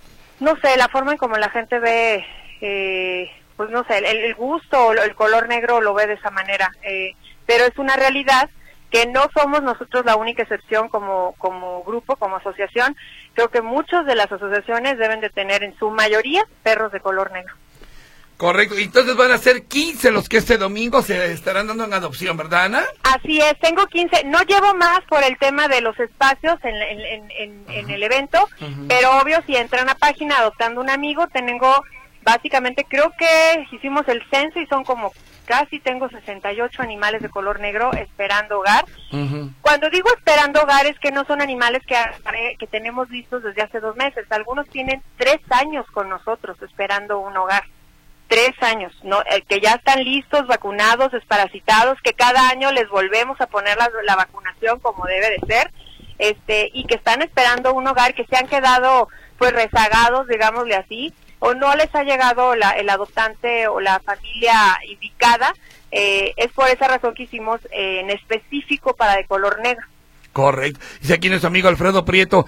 no sé, la forma en como la gente ve, eh, pues no sé, el, el gusto, el color negro lo ve de esa manera, eh, pero es una realidad que no somos nosotros la única excepción como como grupo, como asociación. Creo que muchas de las asociaciones deben de tener en su mayoría perros de color negro. Correcto, y entonces van a ser quince los que este domingo se estarán dando en adopción, ¿verdad, Ana? Así es, tengo quince, no llevo más por el tema de los espacios en, en, en, en, uh-huh. en el evento, uh-huh. pero obvio, si entran a la página Adoptando un Amigo, tengo, básicamente, creo que hicimos el censo y son como casi tengo sesenta y ocho animales de color negro esperando hogar. Uh-huh. Cuando digo esperando hogar es que no son animales que, que tenemos listos desde hace dos meses. Algunos tienen tres años con nosotros esperando un hogar. Tres años, ¿no? Eh, que ya están listos, vacunados, desparasitados, que cada año les volvemos a poner la, la vacunación como debe de ser, este, y que están esperando un hogar, que se han quedado pues rezagados, digámosle así, o no les ha llegado la, el adoptante o la familia indicada. Eh, es por esa razón que hicimos eh, en específico para de color negro. Correcto. Dice aquí nuestro amigo Alfredo Prieto,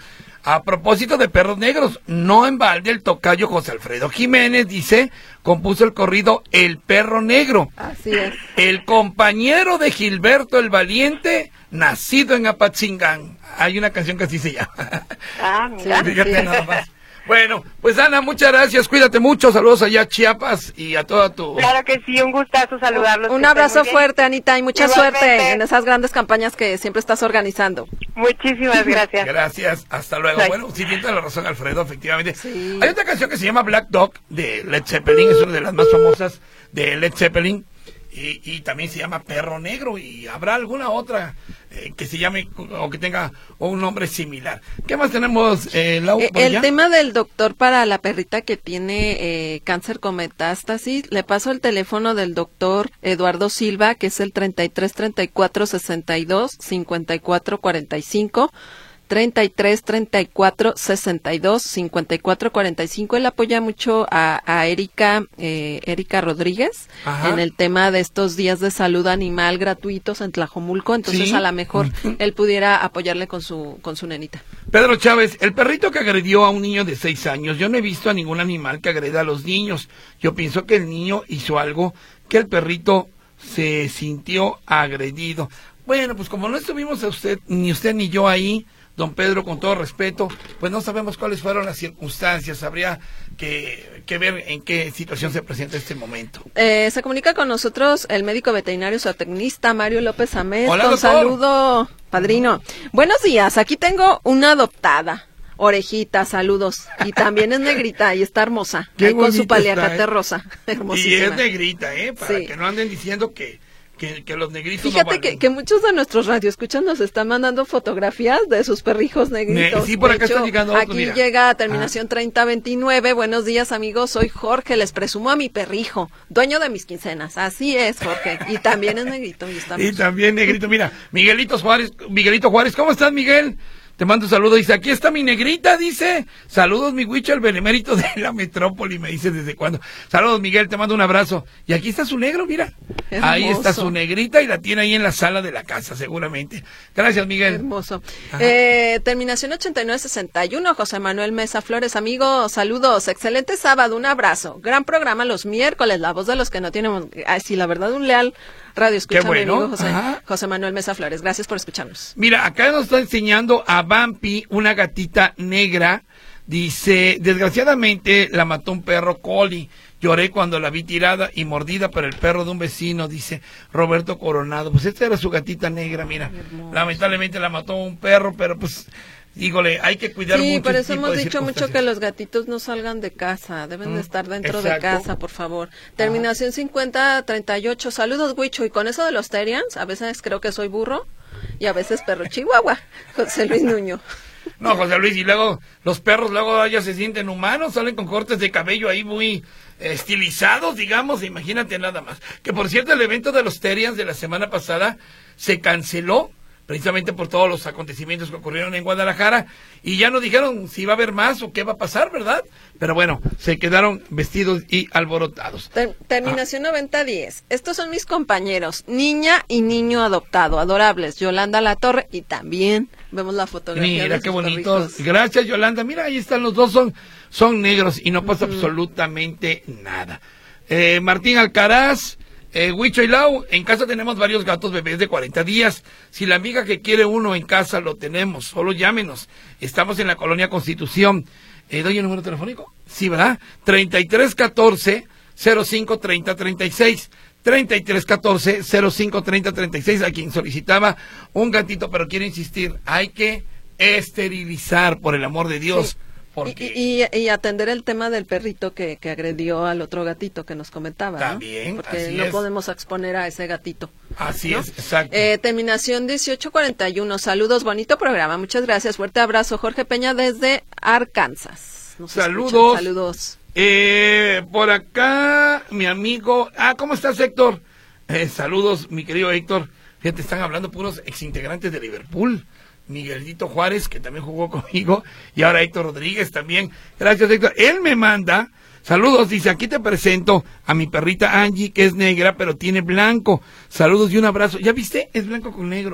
A propósito de perros negros, no en balde el tocayo José Alfredo Jiménez, dice, compuso el corrido El Perro Negro. Así es. El compañero de Gilberto el Valiente, nacido en Apatzingán. Hay una canción que así se llama. Ah, mira. Sí, fíjate nada más. Bueno, pues Ana, muchas gracias, cuídate mucho, saludos allá a Chiapas y a toda tu... Claro que sí, un gustazo saludarlos. Un abrazo fuerte, Anita, y mucha Igualmente. suerte en esas grandes campañas que siempre estás organizando. Muchísimas gracias. Gracias, hasta luego. Bye. Bueno, sí tiene la razón Alfredo, efectivamente. Sí. Hay otra canción que se llama Black Dog de Led Zeppelin, es una de las más famosas de Led Zeppelin. Y, y también se llama Perro Negro, y habrá alguna otra eh, que se llame o que tenga un nombre similar. ¿Qué más tenemos, eh, Lau? Eh, ¿Por el allá? tema del doctor para la perrita que tiene eh, cáncer con metástasis, le paso el teléfono del doctor Eduardo Silva, que es el treinta y tres, treinta y cuatro, sesenta y dos, cincuenta y cuatro, cuarenta y cinco. treinta y tres, treinta y cuatro, sesenta y dos, cincuenta y cuatro, cuarenta y cinco. Él apoya mucho a, a Erika, eh, Erika Rodríguez, Ajá. en el tema de estos días de salud animal gratuitos en Tlajomulco, entonces Sí. a lo mejor Ujú. él pudiera apoyarle con su, con su nenita. Pedro Chávez, el perrito que agredió a un niño de seis años, yo no he visto a ningún animal que agreda a los niños. Yo pienso que el niño hizo algo que el perrito se sintió agredido. Bueno, pues como no estuvimos a usted, ni usted ni yo ahí, don Pedro, con todo respeto, pues no sabemos cuáles fueron las circunstancias, habría que, que ver en qué situación se presenta este momento. Eh, se comunica con nosotros el médico veterinario zootecnista Mario López Amés. Hola, Con doctor. saludo, padrino. Buenos días, aquí tengo una adoptada. Orejita, saludos. Y también es negrita y está hermosa. Qué Ahí con su bonita paliacate está, ¿eh? rosa. Y Hermosísima. es negrita, ¿eh? Para Sí. que no anden diciendo que, que, que los negritos Fíjate no que, valen. que muchos de nuestros radioescuchas nos están mandando fotografías de sus perrijos negritos. Ne- sí, por De acá están hecho, llegando otros, aquí mira. llega a terminación treinta veintinueve. Buenos días, amigos. Soy Jorge. Les presumo a mi perrijo, dueño de mis quincenas. Así es, Jorge. Y también es negrito. Y, está Y hermoso. también negrito, mira, Miguelito Juárez, Miguelito Juárez, ¿cómo estás, Miguel? Te mando un saludo, dice, aquí está mi negrita, dice, saludos mi huicho, el benemérito de la metrópoli, me dice desde cuándo. Saludos, Miguel, te mando un abrazo. Y aquí está su negro, mira, Hermoso. ahí está su negrita y la tiene ahí en la sala de la casa, seguramente. Gracias, Miguel. Hermoso. Ajá. Eh, terminación ochenta y nueve sesenta y uno, José Manuel Mesa Flores. Amigos, saludos. Excelente sábado, un abrazo. Gran programa los miércoles, la voz de los que no tienen... Ay, sí, la verdad, un leal radio escucha, Qué bueno. mi amigo José, Ajá. José Manuel Mesa Flores. Gracias por escucharnos. Mira, acá nos está enseñando a Bampi, una gatita negra. Dice, desgraciadamente la mató un perro collie. Lloré cuando la vi tirada y mordida por el perro de un vecino, dice Roberto Coronado. Pues esta era su gatita negra, mira. Hermoso. Lamentablemente la mató un perro, pero pues, dígole, hay que cuidar mucho. Sí, por este eso tipo hemos de dicho mucho que circunstancias. los gatitos no salgan de casa, deben de Mm, estar dentro exacto. de casa, por favor. Terminación cincuenta treinta y ocho, saludos, Huicho. Y con eso de los Terians, a veces creo que soy burro y a veces perro chihuahua. José Luis Nuño. No, José Luis, y luego los perros luego ya se sienten humanos, salen con cortes de cabello ahí muy eh, estilizados, digamos, imagínate nada más. Que por cierto, el evento de los Terians de la semana pasada se canceló, precisamente por todos los acontecimientos que ocurrieron en Guadalajara, y ya no dijeron si va a haber más o qué va a pasar, ¿verdad? Pero bueno, se quedaron vestidos y alborotados. Ter- terminación noventa diez. Estos son mis compañeros, niña y niño adoptado, adorables, Yolanda Latorre, y también vemos la fotografía Mira de qué sus bonitos. perrijos. Gracias, Yolanda. Mira, ahí están los dos, son, son negros y no pasa absolutamente nada. Eh, Martín Alcaraz, eh, Huicho y Lau, en casa tenemos varios gatos bebés de cuarenta días. Si la amiga que quiere uno en casa lo tenemos, solo llámenos. Estamos en la colonia Constitución. Eh, ¿Doy el número telefónico? Sí, ¿verdad? treinta y tres catorce cero cinco treinta treinta y seis. treinta y tres catorce cero cinco treinta treinta y seis, a quien solicitaba un gatito, pero quiero insistir, hay que esterilizar, por el amor de Dios. Sí. Porque Y, y, y atender el tema del perrito que, que agredió al otro gatito que nos comentaba, ¿no? También, Porque así no es. podemos exponer a ese gatito. así ¿no? es, exacto. Eh, terminación dieciocho cuarenta y uno. Saludos, bonito programa. Muchas gracias. Fuerte abrazo. Jorge Peña desde Arkansas. Nos Saludos. escuchan. Saludos. Eh, por acá, mi amigo. Ah, ¿cómo estás, Héctor? Eh, saludos, mi querido Héctor. Fíjate, están hablando puros exintegrantes de Liverpool. Miguelito Juárez, que también jugó conmigo, y ahora Héctor Rodríguez también. Gracias, Héctor. Él me manda saludos, dice, aquí te presento a mi perrita Angie, que es negra, pero tiene blanco. Saludos y un abrazo. ¿Ya viste? Es blanco con negro.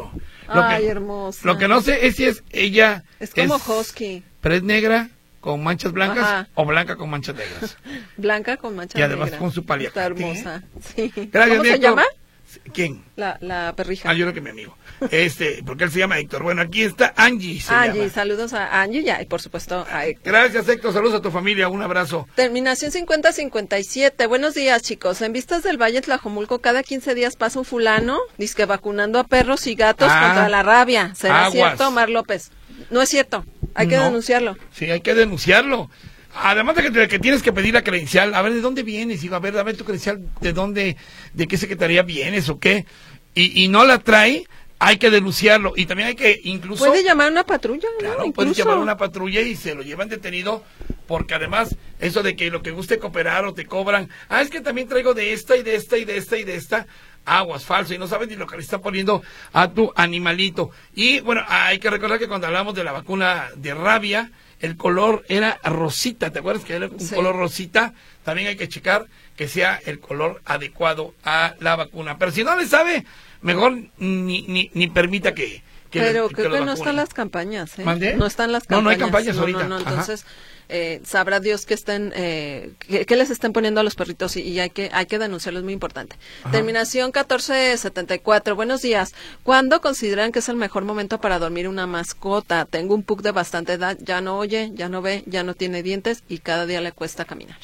Lo Ay, que, hermosa. Lo que no sé es si es ella... Es como es, husky. Pero es negra con manchas blancas. Ajá. O blanca con manchas negras. Blanca con manchas negras. Y además negras. Con su paliacate. Está hermosa. Sí. Gracias, ¿Cómo Héctor. se llama? ¿Quién? La, la perrija. Ah, yo creo que mi amigo. Este, porque él se llama Héctor. Bueno, aquí está Angie. Se Angie, llama. saludos a Angie ya, y por supuesto a Héctor. Gracias, Héctor. Saludos a tu familia. Un abrazo. Terminación cincuenta cincuenta y siete. Buenos días, chicos. En Vistas del Valle, Tlajomulco, cada quince días pasa un fulano, dizque vacunando a perros y gatos ah, contra la rabia. ¿Será aguas. cierto, Omar López? No es cierto. Hay que no. denunciarlo. Sí, hay que denunciarlo. Además de que, de que tienes que pedir la credencial, a ver, ¿de dónde vienes? Digo, a ver, dame tu credencial, ¿de dónde, de qué secretaría vienes o qué? Y, y no la trae, hay que denunciarlo. Y también hay que incluso... Puede llamar a una patrulla, ¿no? Claro, incluso. puedes llamar a una patrulla y se lo llevan detenido, porque además, eso de que lo que guste cooperar o te cobran, ah, es que también traigo de esta y de esta y de esta y de esta, aguas, falso, y no sabes ni lo que le está poniendo a tu animalito. Y bueno, hay que recordar que cuando hablamos de la vacuna de rabia, el color era rosita, ¿te acuerdas que era un sí. color rosita? También hay que checar que sea el color adecuado a la vacuna. Pero si no le sabe, mejor ni ni, ni permita que, que Pero le, creo que, que no están las campañas, ¿eh? ¿Mandé? No están las campañas. No, no hay campañas no, ahorita. No, no, entonces... Eh, sabrá Dios que estén eh, que, que les estén poniendo a los perritos y, y hay que hay que denunciarlo, es muy importante. Ajá. Terminación catorce setenta y cuatro. Buenos días. ¿Cuándo consideran que es el mejor momento para dormir una mascota? Tengo un pug de bastante edad, ya no oye, ya no ve, ya no tiene dientes y cada día le cuesta caminar.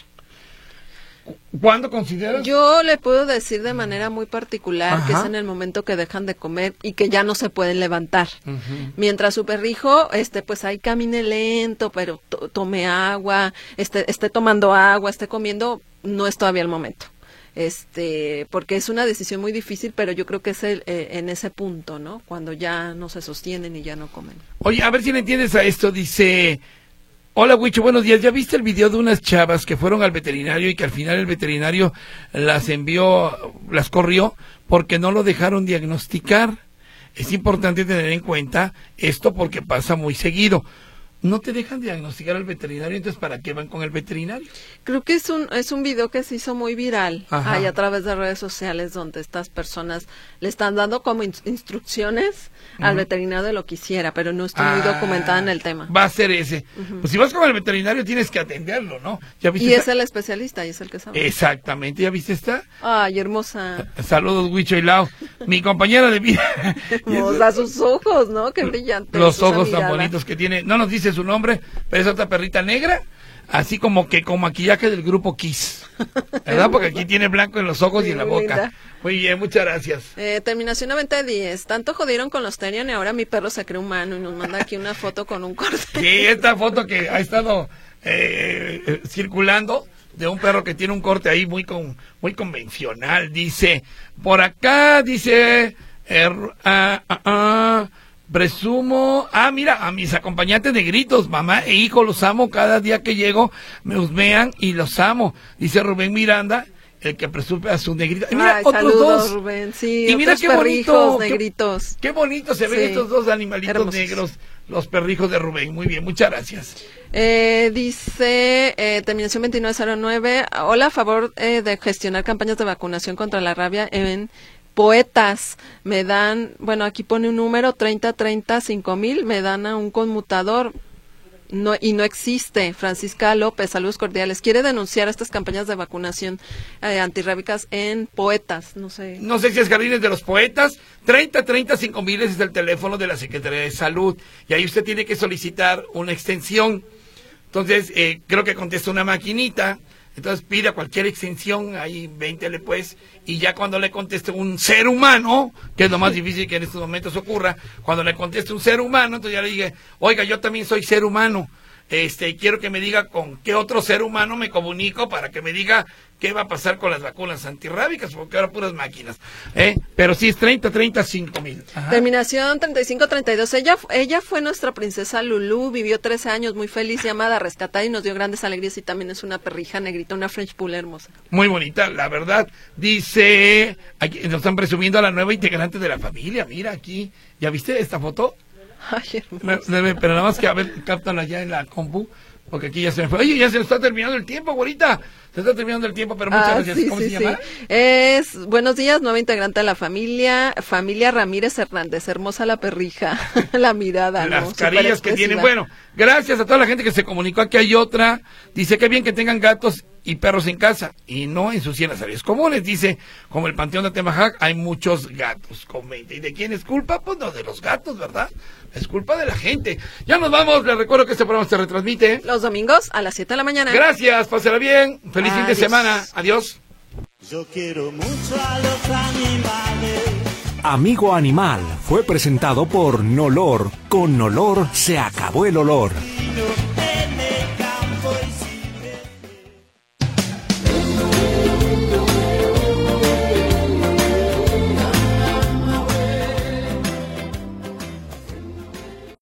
¿Cuándo consideras? Yo le puedo decir de manera muy particular Ajá. que es en el momento que dejan de comer y que ya no se pueden levantar. Uh-huh. Mientras su perrijo, este, pues ahí camine lento, pero to- tome agua, esté, esté tomando agua, esté comiendo, no es todavía el momento. Este, porque es una decisión muy difícil, pero yo creo que es el, eh, en ese punto, ¿no? Cuando ya no se sostienen y ya no comen. Oye, a ver si le entiendes a esto, dice... Hola, Huicho, buenos días. ¿Ya viste el video de unas chavas que fueron al veterinario y que al final el veterinario las envió, las corrió porque no lo dejaron diagnosticar? Es importante tener en cuenta esto porque pasa muy seguido. No te dejan diagnosticar al veterinario, entonces ¿para qué van con el veterinario? Creo que es un es un video que se hizo muy viral ahí a través de redes sociales donde estas personas le están dando como in- instrucciones uh-huh. al veterinario de lo que hiciera, pero no estoy ah, muy documentada en el tema. Va a ser ese. Uh-huh. Pues si vas con el veterinario tienes que atenderlo, ¿no? ¿Ya viste y esta? Es el especialista y es el que sabe. Exactamente, ¿ya viste esta? Ay, hermosa. Saludos, Huicho y Lau. Mi compañera de vida. Hermosa, sus ojos, ¿no? Qué brillante. Los ojos tan bonitos que tiene. No nos dice su nombre, pero es otra perrita negra, así como que con maquillaje del grupo Kiss, ¿verdad? Porque aquí tiene blanco en los ojos sí, y en la boca. Linda. Muy bien, muchas gracias. Eh, terminación noventa diez. Tanto jodieron con los Terion y ahora mi perro se cree humano y nos manda aquí una foto con un corte. Sí, esta foto que ha estado eh, eh, circulando de un perro que tiene un corte ahí muy con, muy convencional. Dice, por acá, dice... Er, ah, ah, ah, presumo, ah, mira, a mis acompañantes negritos, mamá e hijo, los amo, cada día que llego me husmean y los amo, dice Rubén Miranda, el que presume a su negrita. Y mira, Ay, otros saludos, dos. Rubén, sí, y mira qué bonito, negritos. Qué, qué bonito se ven sí, estos dos animalitos hermosos. Negros, los perrijos de Rubén. Muy bien, muchas gracias. Eh, dice, eh, terminación veintinueve cero nueve, hola, a favor eh, de gestionar campañas de vacunación contra la rabia en Poetas. Me dan, bueno, aquí pone un número, treinta treinta cinco mil, me dan a un conmutador. No, y no existe. Francisca López, saludos cordiales. Quiere denunciar estas campañas de vacunación eh, antirrábicas en Poetas, no sé. No sé si es Jardines de los Poetas. treinta treinta cinco mil es el teléfono de la Secretaría de Salud. Y ahí usted tiene que solicitar una extensión. Entonces, eh, creo que contesta una maquinita. Entonces pida cualquier extensión, ahí veintele pues, y ya cuando le conteste un ser humano, que es lo más difícil que en estos momentos ocurra, cuando le conteste un ser humano, entonces ya le dije, oiga, yo también soy ser humano, este, quiero que me diga con qué otro ser humano me comunico para que me diga qué va a pasar con las vacunas antirrábicas, porque ahora puras máquinas, ¿eh? Pero sí es treinta treinta cinco mil. Terminación treinta y cinco treinta y dos. Ella, ella fue nuestra princesa Lulú, vivió trece años, muy feliz, llamada, rescatada y nos dio grandes alegrías y también es una perrija negrita, una French Poodle hermosa. Muy bonita, la verdad. Dice, aquí nos están presumiendo a la nueva integrante de la familia, mira aquí, ¿ya viste esta foto? Ay, hermosa. Me, me, pero nada más que a ver, cáptala ya en la compu Porque aquí ya se me fue. Oye, ya se nos está terminando el tiempo, güerita. Se está terminando el tiempo, pero muchas ah, gracias. Sí, ¿Cómo sí, se sí. llama? Es, buenos días, nueva integrante de la familia, familia Ramírez Hernández. Hermosa la perrija, la mirada, Las ¿no? carillas que tienen. Bueno, gracias a toda la gente que se comunicó. Aquí hay otra. Dice que bien que tengan gatos y perros en casa y no ensucien las áreas comunes. Dice, como el Panteón de Atemajac, hay muchos gatos. Comenta. ¿Y de quién es culpa? Pues no de los gatos, ¿verdad? Es culpa de la gente. Ya nos vamos. Les recuerdo que este programa se retransmite los domingos a las siete de la mañana. Gracias, pásala bien. Feliz fin de semana. Adiós. Yo quiero mucho a los animales. Amigo Animal fue presentado por Nolor. Con Nolor se acabó el olor.